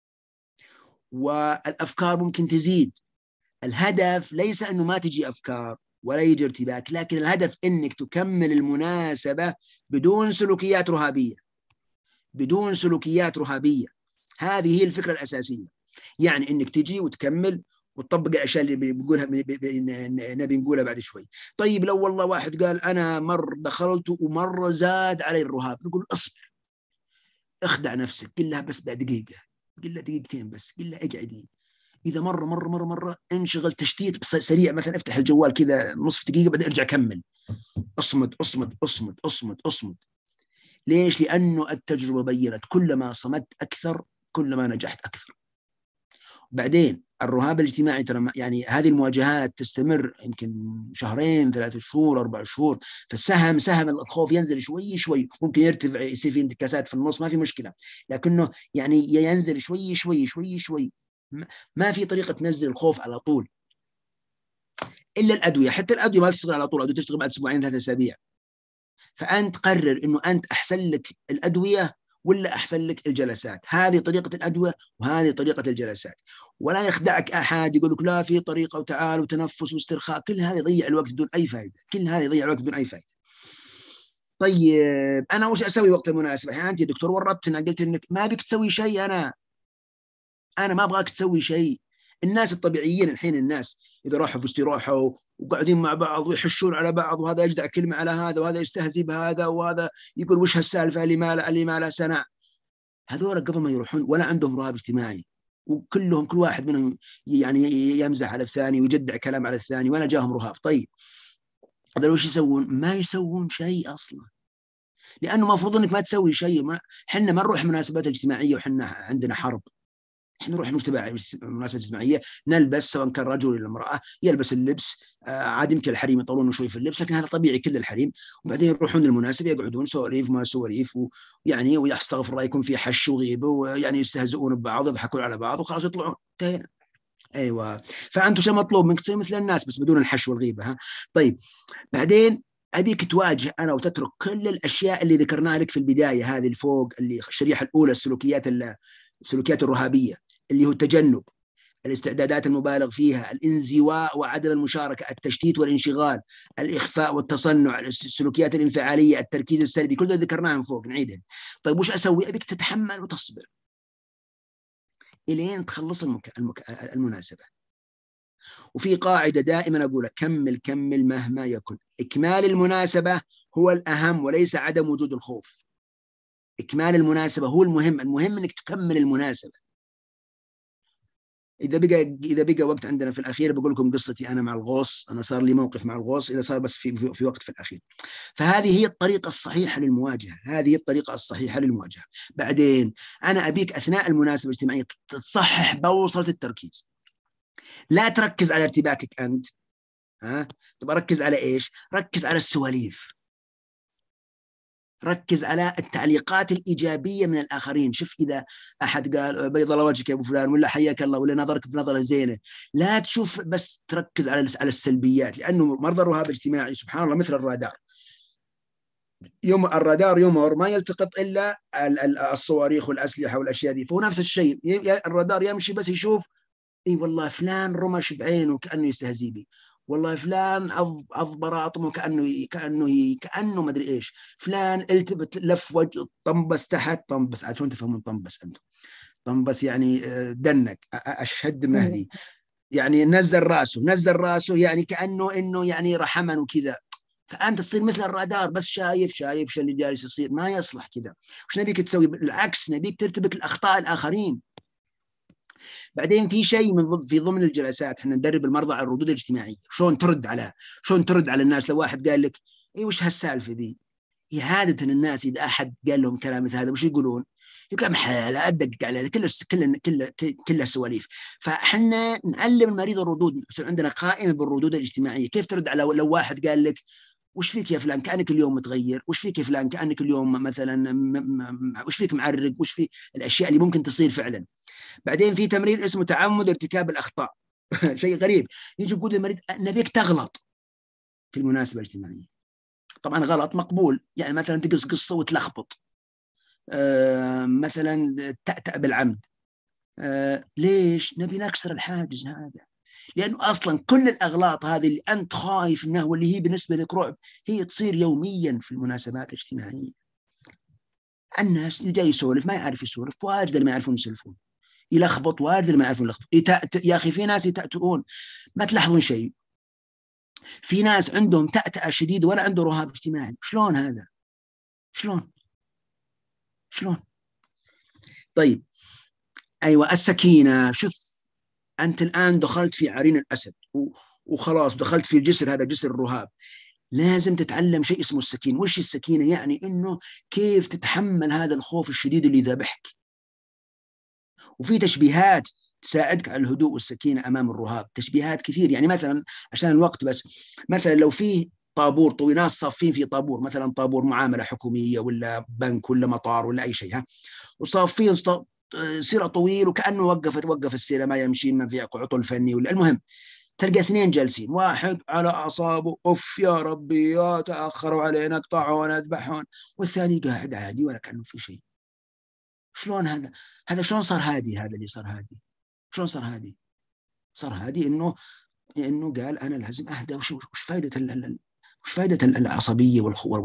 والافكار ممكن تزيد. الهدف ليس انه ما تجي افكار ولا يجي ارتباك، لكن الهدف انك تكمل المناسبه بدون سلوكيات رهابيه، بدون سلوكيات رهابيه. هذه هي الفكره الاساسيه، يعني انك تجي وتكمل وتطبق الاشياء اللي بنقولها نبي نقولها بعد شوي. طيب لو والله واحد قال انا مر دخلت ومره زاد علي الرهاب، نقول اصبر، اخدع نفسك، قل لها بس بعد دقيقه، قل لها دقيقتين بس، قل لها اقعدي. اذا مره مره مره مره انشغل تشتيت سريع، مثلا افتح الجوال كذا نصف دقيقه بعدين ارجع كمل. اصمد اصمد اصمد اصمد اصمد. ليش؟ لانه التجربه بينت كلما صمت اكثر كلما نجحت اكثر. بعدين الرهاب الاجتماعي ترى يعني هذه المواجهات تستمر يمكن شهرين ثلاثة شهور أربع شهور، فالسهم سهم الخوف ينزل شوي شوي، ممكن يرتفع يصير في انتكاسات في النص، ما في مشكلة، لكنه يعني ينزل شوي شوي شوي شوي. ما في طريقة تنزل الخوف على طول إلا الأدوية. حتى الأدوية ما تشتغل على طول، الأدوية تشتغل بعد أسبوعين ثلاثة أسابيع. فأنت قرر إنه أنت أحسن لك الأدوية ولا أحسن لك الجلسات. هذه طريقة الأدوية وهذه طريقة الجلسات. ولا يخدعك أحد يقول لك لا في طريقة وتعال وتنفس واسترخاء، كل هذا يضيع الوقت بدون أي فائدة، كل هذا يضيع الوقت بدون أي فائدة. طيب أنا وش أسوي وقت المناسبة؟ يعني أنت يا دكتور ورطتنا، قلت إنك ما بك تسوي شيء. أنا أنا ما أبغاك تسوي شيء. الناس الطبيعيين الحين، الناس إذا راحوا في استراحة وقاعدين مع بعض ويحشون على بعض، وهذا يجدع كلمة على هذا وهذا يستهزئ بهذا وهذا يقول وش هالسالفة اللي ما له اللي ما له سنة، هذول قبل ما يروحون ولا عندهم رهاب اجتماعي، وكلهم كل واحد منهم يعني يمزح على الثاني ويجدع كلام على الثاني ولا جاهم رهاب. طيب هذول وش يسوون؟ ما يسوون شيء أصلا، لأنه مفروض أنك ما تسوي شيء. ما حنا ما نروح مناسبات اجتماعية وحنا عندنا حرب. احنا نروح مجتمع مناسبة اجتماعية نلبس، سواء كان رجل ولا امرأة يلبس اللبس آه عاد، يمكن الحريم يطولون شوي في اللبس لكن هذا طبيعي كل الحريم. وبعدين يروحون المناسبة يقعدون سواليف ما سواليف، ويعني ويستغفر الله يكون في حش وغيبة، ويعني يستهزئون ببعض يضحكون على بعض وخلاص يطلعون انتهينا. ايوه، فانتم شو مطلوب منك؟ تصير مثل الناس بس بدون الحش والغيبة. ها طيب بعدين أبيك تواجه أنا وتترك كل الأشياء اللي ذكرناها لك في البداية، هذه الفوق اللي الشريحة الأولى، السلوكيات السلوكيات الرهابية اللي هو التجنب، الاستعدادات المبالغ فيها، الانزواء وعدم المشاركة، التشتيت والانشغال، الإخفاء والتصنع، السلوكيات الانفعالية، التركيز السلبي، كل ده ذكرناها من فوق نعيدها. طيب وش أسوي؟ أبيك تتحمل وتصبر إلين تخلص المك... المك... المناسبة. وفي قاعدة دائما أقولها، كمل كمل مهما يكن، إكمال المناسبة هو الأهم وليس عدم وجود الخوف. إكمال المناسبة هو المهم، المهم أنك تكمل المناسبة. إذا بقى إذا بقى وقت عندنا في الأخير بقول لكم قصتي أنا مع الغوص. أنا صار لي موقف مع الغوص، إذا صار بس في في, في وقت في الأخير. فهذه هي الطريقة الصحيحة للمواجهة، هذه الطريقة الصحيحة للمواجهة. بعدين أنا أبيك أثناء المناسبة الاجتماعية تصحح بوصلة التركيز، لا تركز على ارتباكك أنت. ها تبغى ركز على إيش؟ ركز على السواليف، ركز على التعليقات الإيجابية من الآخرين. شوف إذا أحد قال بيض الله وجهك يا أبو فلان، ولا حياك الله، ولا نظرك بنظرة زينة، لا تشوف بس تركز على على السلبيات، لأنه مرضى الرهاب الاجتماعي سبحان الله مثل الرادار. يوم الرادار يمر ما يلتقط إلا الصواريخ والأسلحة والأشياء دي، فهو نفس الشيء. الرادار يمشي بس يشوف اي والله فلان رمش بعينه كانه يستهزئ بي، والله فلان عض عض براطمه كانه كانه كانه ما ادري ايش، فلان التفت لف وجه طنبس تحت طنبس. عاد شلون تفهمون طنبس انتم؟ طنبس يعني دنك اشد من هذه، يعني نزل راسه نزل راسه يعني كانه انه يعني رحما وكذا. فانت تصير مثل الرادار بس شايف شايف شو اللي جالس يصير، ما يصلح كذا. وش نبيك تسوي؟ بالعكس نبيك ترتبك الاخطاء الاخرين. بعدين في شيء من في ضمن الجلسات احنا ندرب المرضى على الردود الاجتماعيه، شلون ترد على شلون ترد على الناس. لو واحد قال لك اي وش هالسالفه ذي، عاده الناس اذا احد قال لهم كلام مثل هذا وش يقولون؟ يقول محاله ادقق عليه، كله كله كله كله سواليف. فاحنا نعلم المريض الردود، يصير عندنا قائمه بالردود الاجتماعيه، كيف ترد على لو واحد قال لك وش فيك يا فلان كأنك اليوم متغير، وش فيك يا فلان كأنك اليوم مثلا وش فيك معرق، وش في الأشياء اللي ممكن تصير فعلا. بعدين في تمرين اسمه تعمد ارتكاب الأخطاء شيء غريب، يجي يقول للمريض نبيك تغلط، في المناسبة الاجتماعية. طبعا غلط مقبول، يعني مثلا تقص قصة وتلخبط، آه مثلا تأتأ بالعمد، آه ليش؟ نبي نكسر الحاجز هذا، لأنه أصلا كل الأغلاط هذه اللي أنت خايف منها واللي هي بالنسبة لك رعب هي تصير يوميا في المناسبات الاجتماعية. الناس اللي جاي يسولف ما يعرف يسولف، واجد اللي ما يعرفون يسولفون، يلخبط واجد اللي ما يعرفون يلخبط. يتأت... يا أخي في ناس يتأتؤون ما تلاحظون شيء، في ناس عندهم تأتأة شديد ولا عنده رهاب اجتماعي. شلون هذا؟ شلون؟ شلون؟ طيب أيوة السكينة. شوف أنت الآن دخلت في عرين الأسد وخلاص دخلت في الجسر هذا، جسر الرهاب. لازم تتعلم شيء اسمه السكينة. وش السكينة؟ يعني إنه كيف تتحمل هذا الخوف الشديد اللي ذابحك. وفي تشبيهات تساعدك على الهدوء والسكينة أمام الرهاب، تشبيهات كثير. يعني مثلا عشان الوقت بس، مثلا لو في طابور طويل، ناس صافين في طابور، مثلا طابور معاملة حكومية ولا بنك ولا مطار ولا أي شيء، ها، وصافين سيرة طويل وكأنه وقفت وقف السيرة ما يمشي، ما في عطل فني ولا. المهم تلقى اثنين جالسين، واحد على أعصابه، أوف يا ربي يا تأخروا علينا قطعونا ذبحون، والثاني قاعد عادي ولا كأنه في شيء. شلون هذا؟ هذا شلون صار هادي؟ هذا اللي صار هادي شلون صار هادي؟ صار هادي إنه إنه قال أنا لازم أهدى. وش وش فائدة ال وش فائدة العصبية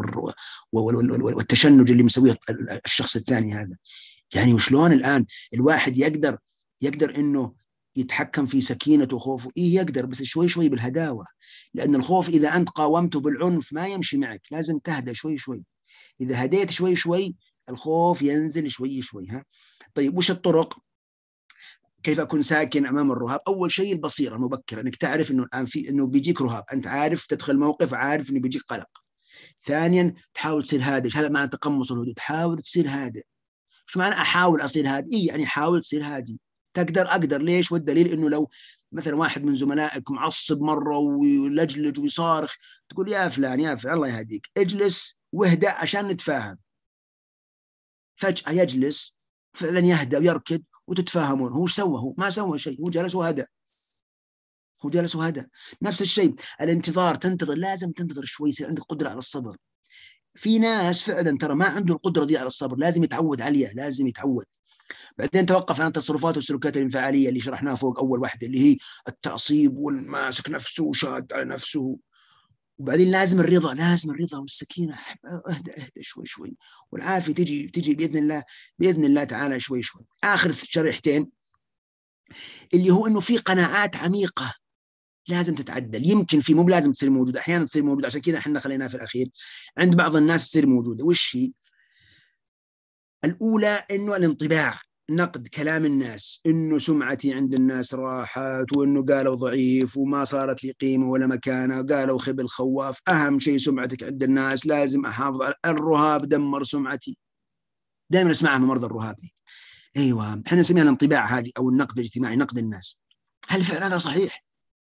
والتشنج اللي مسويه الشخص الثاني هذا؟ يعني وشلون الآن الواحد يقدر يقدر إنه يتحكم في سكينته وخوفه؟ إيه يقدر، بس شوي شوي بالهداوة. لأن الخوف إذا أنت قاومته بالعنف ما يمشي معك، لازم تهدى شوي شوي. إذا هديت شوي شوي الخوف ينزل شوي شوي. ها طيب وش الطرق؟ كيف أكون ساكن أمام الرهاب؟ أول شيء البصيرة مبكرة، أنك تعرف إنه الآن في إنه بيجيك رهاب، أنت عارف تدخل موقف عارف إنه بيجيك قلق. ثانيا تحاول تصير هادئ، هذا معنى تقمص الهدوء، تحاول تصير هادئ. شو معنى أحاول أصير هادئ؟ إيه يعني حاول تصير هادئ. تقدر أقدر. ليش؟ والدليل إنه لو مثلا واحد من زملائك معصب مرة ويلجلج ويصارخ، تقول يا فلان يا فلان الله يهديك اجلس واهدأ عشان نتفاهم. فجأة يجلس فعلا يهدأ ويركض وتتفاهمون. هو سوى؟ هو ما سوى شيء، هو جلس وهدأ، هو جلس وهدأ. نفس الشيء الانتظار، تنتظر، لازم تنتظر شوي، يصير عندك قدرة على الصبر. في ناس فعلا ترى ما عنده القدرة دي على الصبر، لازم يتعود عليها، لازم يتعود. بعدين توقف عن التصرفات والسلوكات الانفعالية اللي شرحناها فوق أول واحدة، اللي هي التعصيب والماسك نفسه وشاد على نفسه. وبعدين لازم الرضا، لازم الرضا والسكينة. اهدى اهدى شوي شوي، والعافية تجي تجي بإذن الله، بإذن الله تعالى شوي شوي. آخر شريحتين اللي هو إنه في قناعات عميقة لازم تتعدل. يمكن في مو لازم تصير موجودة، أحيانا تصير موجودة، عشان كذا احنا خليناها في الأخير. عند بعض الناس تصير موجودة. وش هي؟ الأولى إنه الانطباع، نقد كلام الناس، إنه سمعتي عند الناس راحت، وإنه قالوا ضعيف وما صارت لي قيمة ولا مكانة، قالوا خبل خواف. أهم شيء سمعتك عند الناس، لازم أحافظ على الرهاب، دمر سمعتي. دائما نسمعها من مرضى الرهاب دي. أيوة احنا نسميها الانطباع هذه أو النقد الاجتماعي، نقد الناس. هل فعلا هذا صحيح؟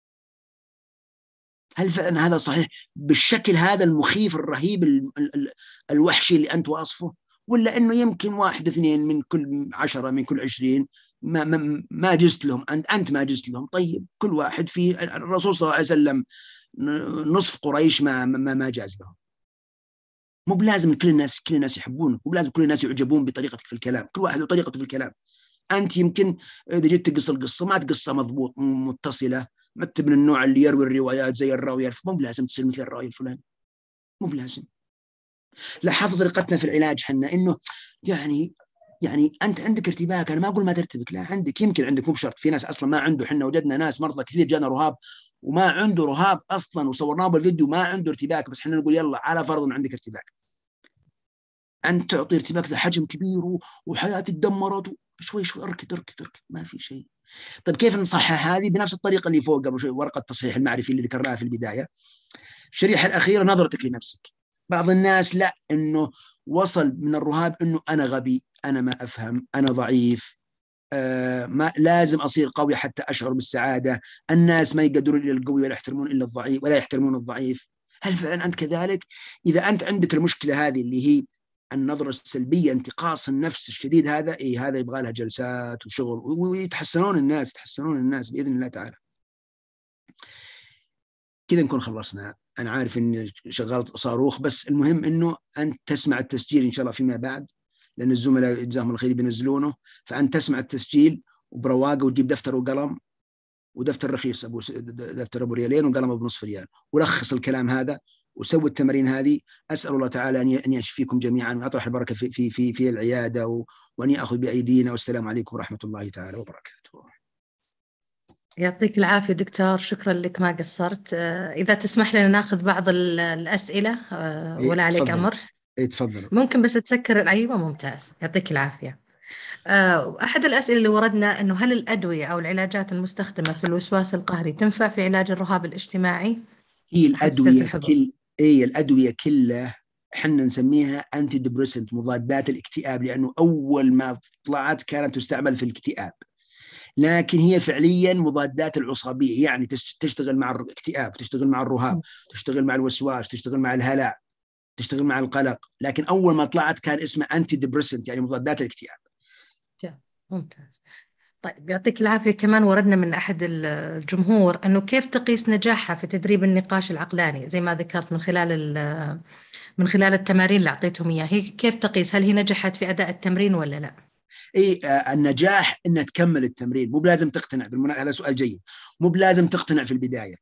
هل فعلا هذا صحيح بالشكل هذا المخيف الرهيب ال ال الوحشي اللي أنت واصفه؟ ولا إنه يمكن واحد اثنين من كل عشرة من كل عشرين ما ما ما جزت لهم، أنت أنت ما جزت لهم. طيب كل واحد في الرسول صلى الله عليه وسلم نصف قريش ما ما ما جاز لهم. مو بلازم كل الناس كل الناس يحبونك، مو بلازم كل الناس يعجبون بطريقتك في الكلام، كل واحد له طريقته في الكلام. أنت يمكن إذا جيت تقص القصة ما تقصها مضبوط متصلة، ما انت من النوع اللي يروي الروايات زي الراوي، مو بلازم تصير مثل الراوي الفلاني، مو بلازم. لاحظت طريقتنا في العلاج حنا انه يعني يعني انت عندك ارتباك، انا ما اقول ما ترتبك، لا عندك، يمكن عندك، مو بشرط. في ناس اصلا ما عنده، حنا وجدنا ناس مرضى كثير جانا رهاب وما عنده رهاب اصلا وصورناه بالفيديو ما عنده ارتباك، بس حنا نقول يلا على فرض ان عندك ارتباك، انت تعطي ارتباك ذا حجم كبير وحياتي تدمرت، شوي شوي اركض اركض اركض ما في شيء. طيب كيف نصحح هذه؟ بنفس الطريقه اللي فوق قبل شوي، ورقه التصحيح المعرفي اللي ذكرناها في البدايه. الشريحه الاخيره نظرتك لنفسك. بعض الناس لا، انه وصل من الرهاب انه انا غبي، انا ما افهم، انا ضعيف، آه ما لازم اصير قوي حتى اشعر بالسعاده، الناس ما يقدرون الا القوي ولا يحترمون الا الضعيف ولا يحترمون الضعيف. هل فعلا انت كذلك؟ اذا انت عندك المشكله هذه اللي هي النظرة السلبية، انتقاص النفس الشديد هذا، إيه هذا يبغى لها جلسات وشغل، ويتحسنون الناس، يتحسنون الناس بإذن الله تعالى. كذا نكون خلصنا. أنا عارف إن شغال صاروخ، بس المهم إنه أنت تسمع التسجيل إن شاء الله فيما بعد، لأن الزملاء جزاهم الله خير بينزلونه، فأنت تسمع التسجيل وبرواقة، وتجيب دفتر وقلم، ودفتر رخيص أبو دفتر أبو ريالين وقلم أبو نصف ريال، ولخص الكلام هذا وسوي التمارين هذه. أسأل الله تعالى أن يشفيكم جميعا ويطرح البركة في في في في العيادة، وأن يأخذ بأيدينا. والسلام عليكم ورحمة الله تعالى وبركاته. يعطيك العافية دكتور، شكرا لك، ما قصرت. إذا تسمح لنا ناخذ بعض الأسئلة ولا عليك أمر؟ إيه تفضل. ممكن بس تسكر. أيوة ممتاز، يعطيك العافية. أحد الأسئلة اللي وردنا أنه هل الأدوية أو العلاجات المستخدمة في الوسواس القهري تنفع في علاج الرهاب الاجتماعي؟ هي الأدوية كل إيه الأدوية كلها حنا نسميها أنتي ديبريسنت، مضادات الاكتئاب، لأنه أول ما طلعت كانت تستعمل في الاكتئاب، لكن هي فعليا مضادات العصبية، يعني تشتغل مع الاكتئاب، تشتغل مع الرهاب، تشتغل مع الوسواس، تشتغل مع الهلع، تشتغل مع القلق. لكن أول ما طلعت كان اسمها أنتي ديبريسنت، يعني مضادات الاكتئاب. ممتاز. طيب يعطيك العافية. كمان وردنا من أحد الجمهور أنه كيف تقيس نجاحها في تدريب النقاش العقلاني زي ما ذكرت من خلال من خلال التمارين اللي أعطيتهم إياها، هي كيف تقيس؟ هل هي نجحت في أداء التمرين ولا لا؟ اي آه النجاح انها تكمل التمرين، مو بلازم تقتنع. بالمناسبة هذا سؤال جيد، مو بلازم تقتنع في البداية،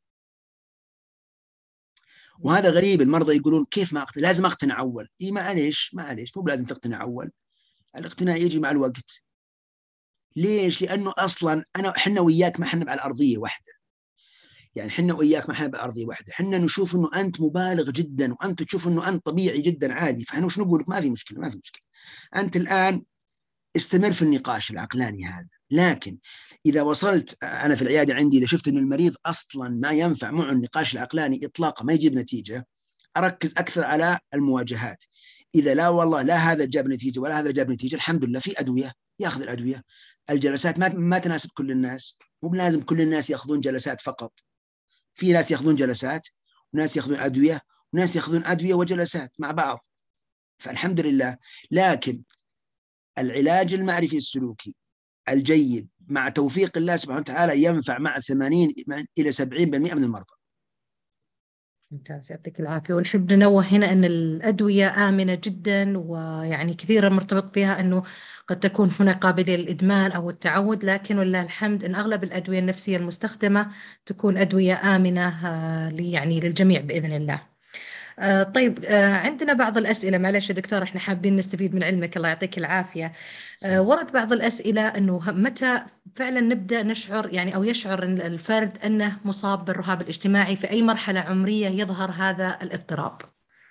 وهذا غريب. المرضى يقولون كيف ما أقتنع؟ لازم أقتنع أول. إيه معليش معليش مو بلازم تقتنع أول، الاقتناع يجي مع الوقت. ليش؟ لأنه أصلا أنا حنا وياك ما حنا على الأرضية واحدة، يعني حنا وياك ما حنا على الأرضية واحدة. حنا نشوف إنه أنت مبالغ جدا، وأنت تشوف إنه أنت طبيعي جدا عادي، فإحنا وش نقول لك؟ ما في مشكلة، ما في مشكلة. أنت الآن استمر في النقاش العقلاني هذا. لكن إذا وصلت أنا في العيادة عندي، إذا شفت إن المريض أصلا ما ينفع معه النقاش العقلاني إطلاقا، ما يجيب نتيجة، أركز أكثر على المواجهات. إذا لا والله لا هذا جاب نتيجة ولا هذا جاب نتيجة، الحمد لله في أدوية، يأخذ الأدوية. الجلسات ما ما تناسب كل الناس، مو لازم كل الناس يأخذون جلسات فقط. في ناس يأخذون جلسات، وناس يأخذون أدوية، وناس يأخذون أدوية وجلسات مع بعض، فالحمد لله. لكن العلاج المعرفي السلوكي الجيد مع توفيق الله سبحانه وتعالى ينفع مع ثمانين إلى سبعين بالمئة من المرضى. ممتاز، يعطيك العافية. ونحب ننوه هنا أن الأدوية آمنة جدا، ويعني كثيرا مرتبط بها أنه قد تكون هناك قابلية للإدمان أو التعود، لكن ولله الحمد أن أغلب الأدوية النفسية المستخدمة تكون أدوية آمنة يعني للجميع بإذن الله. آه طيب، آه عندنا بعض الأسئلة. معلش يا دكتور، احنا حابين نستفيد من علمك، الله يعطيك العافية. آه ورد بعض الأسئلة أنه متى فعلا نبدأ نشعر يعني أو يشعر الفرد أنه مصاب بالرهاب الاجتماعي، في أي مرحلة عمرية يظهر هذا الاضطراب؟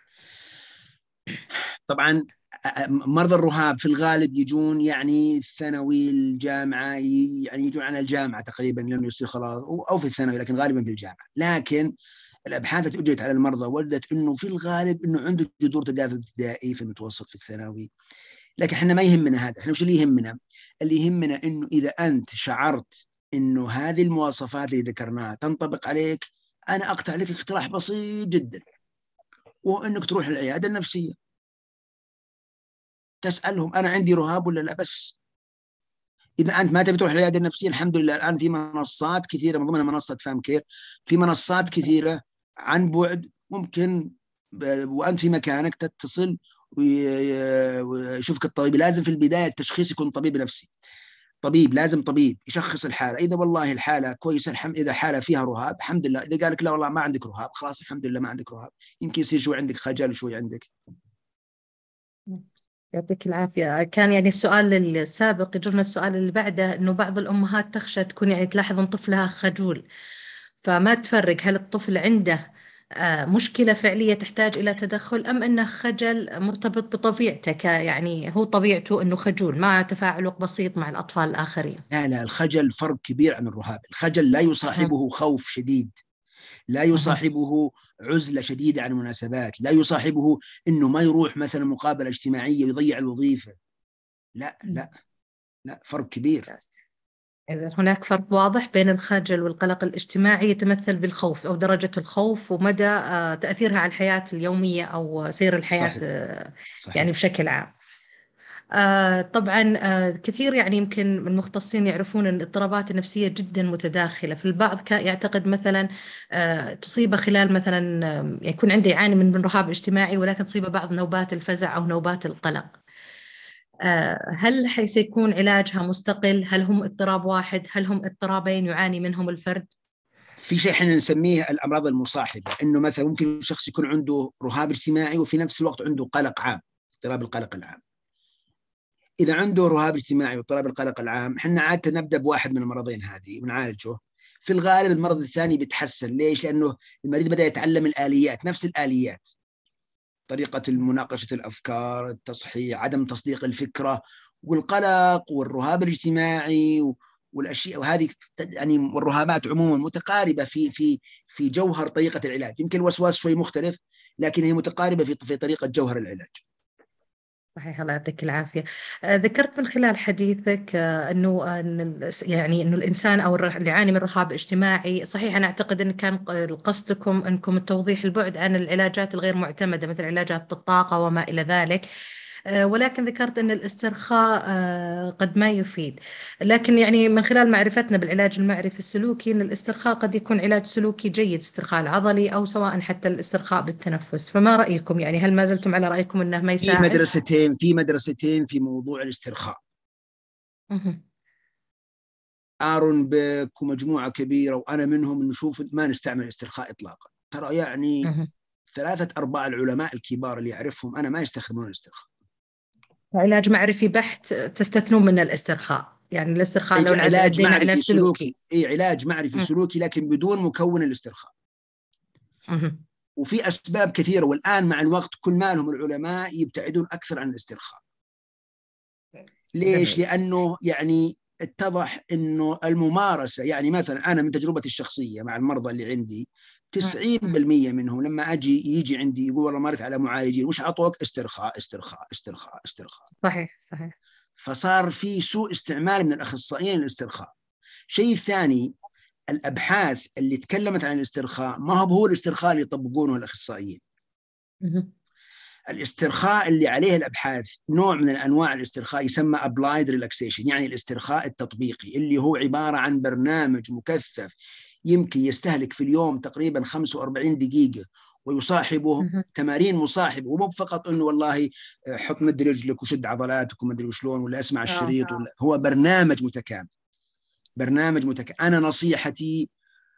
طبعا مرضى الرهاب في الغالب يجون يعني الثانوي الجامعة، يعني يجون على الجامعة تقريبا لأنه يصير خلاص، أو في الثانوي، لكن غالبا في الجامعة. لكن الأبحاث التي أجريت على المرضى ولدت أنه في الغالب أنه عنده جذور تجاذب ابتدائي، في المتوسط، في الثانوي. لكن احنا ما يهمنا هذا، احنا وش اللي يهمنا؟ اللي يهمنا أنه إذا أنت شعرت أنه هذه المواصفات اللي ذكرناها تنطبق عليك، أنا أقترح لك اقتراح بسيط جدا، وأنك تروح العيادة النفسية تسألهم أنا عندي رهاب ولا لا. بس إذا أنت ما تبي تروح العيادة النفسية، الحمد لله الآن في منصات كثيرة، من ضمنها منصة فام كير، في منصات كثيرة عن بعد، ممكن وأنت في مكانك تتصل ويشوفك الطبيب. لازم في البداية التشخيص يكون طبيب نفسي، طبيب لازم طبيب يشخص الحالة. إذا والله الحالة كويسة الحمد، إذا حالة فيها رهاب الحمد لله. إذا قالك لا والله ما عندك رهاب، خلاص الحمد لله ما عندك رهاب. يمكن يصير شوي عندك خجل، شوي عندك. يعطيك العافية. كان يعني السؤال السابق يجرنا السؤال اللي بعده، إنه بعض الأمهات تخشى تكون يعني تلاحظ أن طفلها خجول، فما تفرق هل الطفل عنده مشكلة فعلية تحتاج إلى تدخل، أم أنه خجل مرتبط بطبيعته، يعني هو طبيعته أنه خجول مع تفاعلق بسيط مع الأطفال الآخرين. لا لا، الخجل فرق كبير عن الرهاب. الخجل لا يصاحبه خوف شديد، لا يصاحبه عزلة شديدة عن المناسبات، لا يصاحبه إنه ما يروح مثلا مقابلة اجتماعية ويضيع الوظيفة. لا لا لا، فرق كبير. إذا هناك فرق واضح بين الخجل والقلق الاجتماعي يتمثل بالخوف أو درجة الخوف ومدى تأثيرها على الحياة اليومية أو سير الحياة. صحيح. صحيح. يعني بشكل عام. آه طبعا آه كثير يعني يمكن المختصين يعرفون أن الاضطرابات النفسية جدا متداخلة. في البعض كان يعتقد مثلا آه تصيبه خلال مثلا آه يكون عنده يعاني من من رهاب اجتماعي، ولكن تصيبه بعض نوبات الفزع أو نوبات القلق. آه هل حيكون علاجها مستقل؟ هل هم اضطراب واحد؟ هل هم اضطرابين يعاني منهم الفرد؟ في شيء احنا نسميه الامراض المصاحبه، انه مثلا ممكن شخص يكون عنده رهاب اجتماعي وفي نفس الوقت عنده قلق عام، اضطراب القلق العام. اذا عنده رهاب اجتماعي واضطراب القلق العام، احنا عاده نبدا بواحد من المرضين هذه ونعالجه. في الغالب المرض الثاني بيتحسن. ليش؟ لانه المريض بدا يتعلم الاليات، نفس الاليات، طريقه مناقشه الافكار، التصحيح، عدم تصديق الفكره، والقلق والرهاب الاجتماعي والاشياء وهذه يعني، والرهابات عموما متقاربه في في في جوهر طريقه العلاج. يمكن الوسواس شوي مختلف، لكن هي متقاربه في في طريقه جوهر العلاج. صحيح، الله يعطيك العافية. آه، ذكرت من خلال حديثك آه، أنه آه، إن ال- يعني أنه الإنسان أو الر- اللي يعاني من رهاب اجتماعي، صحيح أنا أعتقد أن كان ق- قصدكم أنكم التوضيح البعد عن العلاجات الغير معتمدة مثل علاجات الطاقة وما إلى ذلك. آه، ولكن ذكرت أن الاسترخاء آه، قد ما يفيد. لكن يعني من خلال معرفتنا بالعلاج المعرفي السلوكي أن الاسترخاء قد يكون علاج سلوكي جيد، الاسترخاء العضلي أو سواء حتى الاسترخاء بالتنفس. فما رأيكم؟ يعني هل ما زلتم على رأيكم أنه ما في يساعد؟ مدرستين في مدرستين في موضوع الاسترخاء. مهم. آرون بيك ومجموعة كبيرة وأنا منهم، نشوف ما نستعمل الاسترخاء إطلاقا. ترى يعني مهم. ثلاثة أرباع العلماء الكبار اللي أعرفهم أنا ما يستخدمون الاسترخاء. علاج معرفي بحت تستثنون من الاسترخاء، يعني الاسترخاء لو أي علاج عدينا علاج معرفي سلوكي. سلوكي، أي علاج معرفي مم. سلوكي لكن بدون مكون الاسترخاء. مهم. وفي أسباب كثيرة، والآن مع الوقت كل ما لهم العلماء يبتعدون أكثر عن الاسترخاء. ليش؟ جميل. لأنه يعني اتضح أنه الممارسة، يعني مثلا أنا من تجربتي الشخصية مع المرضى اللي عندي، مم. تسعين بالمئة منهم لما أجي يجي عندي يقول والله مرت على معالجين، وش أعطوك؟ استرخاء استرخاء استرخاء استرخاء. صحيح صحيح. فصار في سوء استعمال من الأخصائيين للاسترخاء. شيء ثاني، الأبحاث اللي تكلمت عن الاسترخاء ما هو هو الاسترخاء اللي يطبقونه الأخصائيين. مهم. الاسترخاء اللي عليه الأبحاث نوع من أنواع الاسترخاء يسمى applied relaxation، يعني الاسترخاء التطبيقي، اللي هو عبارة عن برنامج مكثف يمكن يستهلك في اليوم تقريبا خمسة وأربعين دقيقة، ويصاحبه مهم. تمارين مصاحبة، ومو فقط أنه والله حط مد رجلك وشد عضلاتك ومدري شلون ولا اسمع آه. الشريط، ولا هو برنامج متكامل. برنامج متكامل. أنا نصيحتي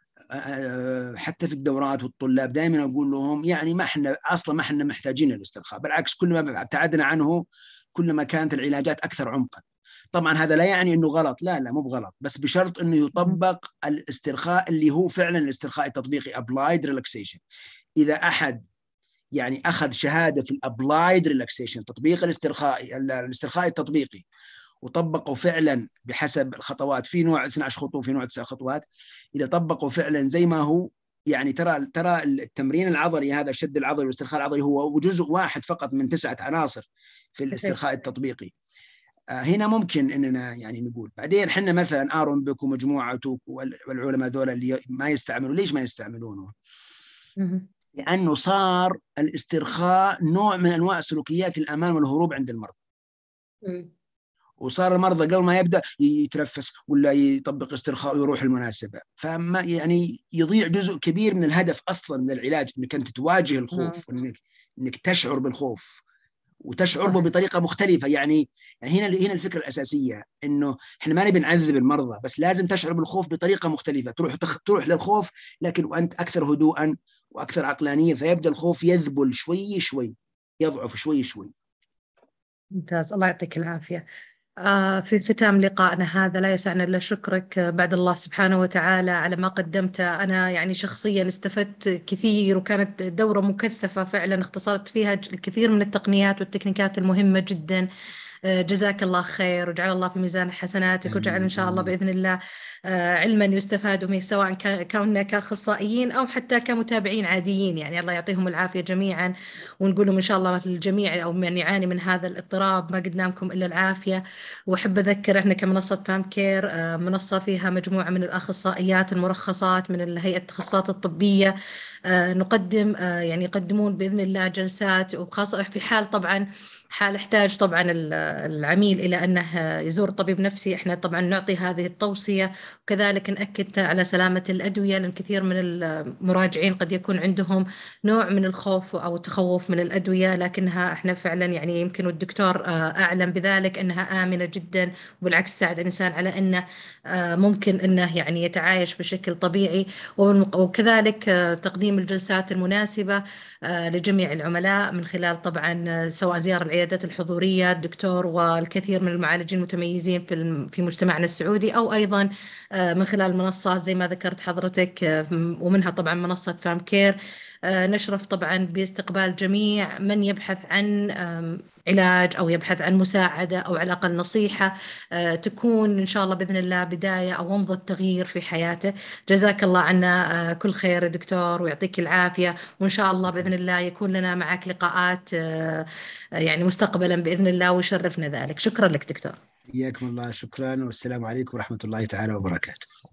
حتى في الدورات والطلاب دائما اقول لهم يعني ما احنا اصلا ما احنا محتاجين الاسترخاء، بالعكس كل ما ابتعدنا عنه كل ما كانت العلاجات اكثر عمقا. طبعا هذا لا يعني انه غلط، لا لا مو بغلط، بس بشرط انه مهم. يطبق الاسترخاء اللي هو فعلا الاسترخاء التطبيقي applied relaxation. اذا احد يعني اخذ شهاده في الابلايد ريلاكسيشن، تطبيق الاسترخاء الاسترخاء التطبيقي، وطبقوا فعلا بحسب الخطوات، في نوع اثنتي عشرة خطوه في نوع تسع خطوات، اذا طبقوا فعلا زي ما هو، يعني ترى ترى التمرين العضلي هذا، الشد العضلي والاسترخاء العضلي، هو جزء واحد فقط من تسعه عناصر في الاسترخاء التطبيقي. هنا ممكن اننا يعني نقول بعدين احنا مثلا آرون بيك ومجموعته والعلماء ذول اللي ما يستعملوا، ليش ما يستعملونه؟ مهم. لانه صار الاسترخاء نوع من انواع سلوكيات الامان والهروب عند المرضى. مم. وصار المرضى قبل ما يبدا يتنفس ولا يطبق استرخاء ويروح المناسبه، فما يعني يضيع جزء كبير من الهدف اصلا من العلاج، انك انت تواجه نعم. الخوف، انك انك تشعر بالخوف وتشعر به صحيح. بطريقه مختلفه. يعني يعني هنا هنا الفكره الاساسيه، انه احنا ما نبي نعذب المرضى، بس لازم تشعر بالخوف بطريقه مختلفه، تروح تخ... تروح للخوف لكن وانت اكثر هدوءا واكثر عقلانيه، فيبدا الخوف يذبل شوي شوي، يضعف شوي شوي. ممتاز، الله يعطيك العافية. آه، في ختام لقائنا هذا لا يسعنا إلا شكرك آه، بعد الله سبحانه وتعالى على ما قدمته. أنا يعني شخصيا استفدت كثير، وكانت دورة مكثفة فعلا اختصرت فيها الكثير من التقنيات والتكنيكات المهمة جدا. جزاك الله خير، وجعل الله في ميزان حسناتك، وجعل إن شاء الله بإذن الله علما يستفاد منه، سواء كنا كأخصائيين أو حتى كمتابعين عاديين. يعني الله يعطيهم العافية جميعا، ونقول لهم إن شاء الله للجميع أو من يعاني من هذا الاضطراب ما قدنامكم إلا العافية. وأحب أذكر إحنا كمنصة فام كير منصة فيها مجموعة من الأخصائيات المرخصات من هيئة التخصصات الطبية، نقدم يعني يقدمون بإذن الله جلسات، وخاصة في حال طبعا حال احتاج طبعا العميل إلى أنه يزور طبيب نفسي، احنا طبعا نعطي هذه التوصية، وكذلك نأكد على سلامة الأدوية، لأن كثير من المراجعين قد يكون عندهم نوع من الخوف أو التخوف من الأدوية، لكنها احنا فعلا يعني يمكن الدكتور أعلم بذلك أنها آمنة جدا، وبالعكس تساعد الإنسان على أنه ممكن أنه يعني يتعايش بشكل طبيعي. وكذلك تقديم الجلسات المناسبة لجميع العملاء من خلال طبعا سواء زيارة العيادات الحضورية الدكتور والكثير من المعالجين المتميزين في في مجتمعنا السعودي، أو أيضا من خلال منصات زي ما ذكرت حضرتك، ومنها طبعا منصة فام كير. نشرف طبعا باستقبال جميع من يبحث عن علاج أو يبحث عن مساعدة أو على الأقل نصيحة تكون إن شاء الله بإذن الله بداية أو ومضة تغيير في حياته. جزاك الله عنا كل خير دكتور، ويعطيك العافية، وإن شاء الله بإذن الله يكون لنا معك لقاءات يعني مستقبلا بإذن الله، ويشرفنا ذلك. شكرا لك دكتور. حياكم الله، شكرا، والسلام عليكم ورحمة الله تعالى وبركاته.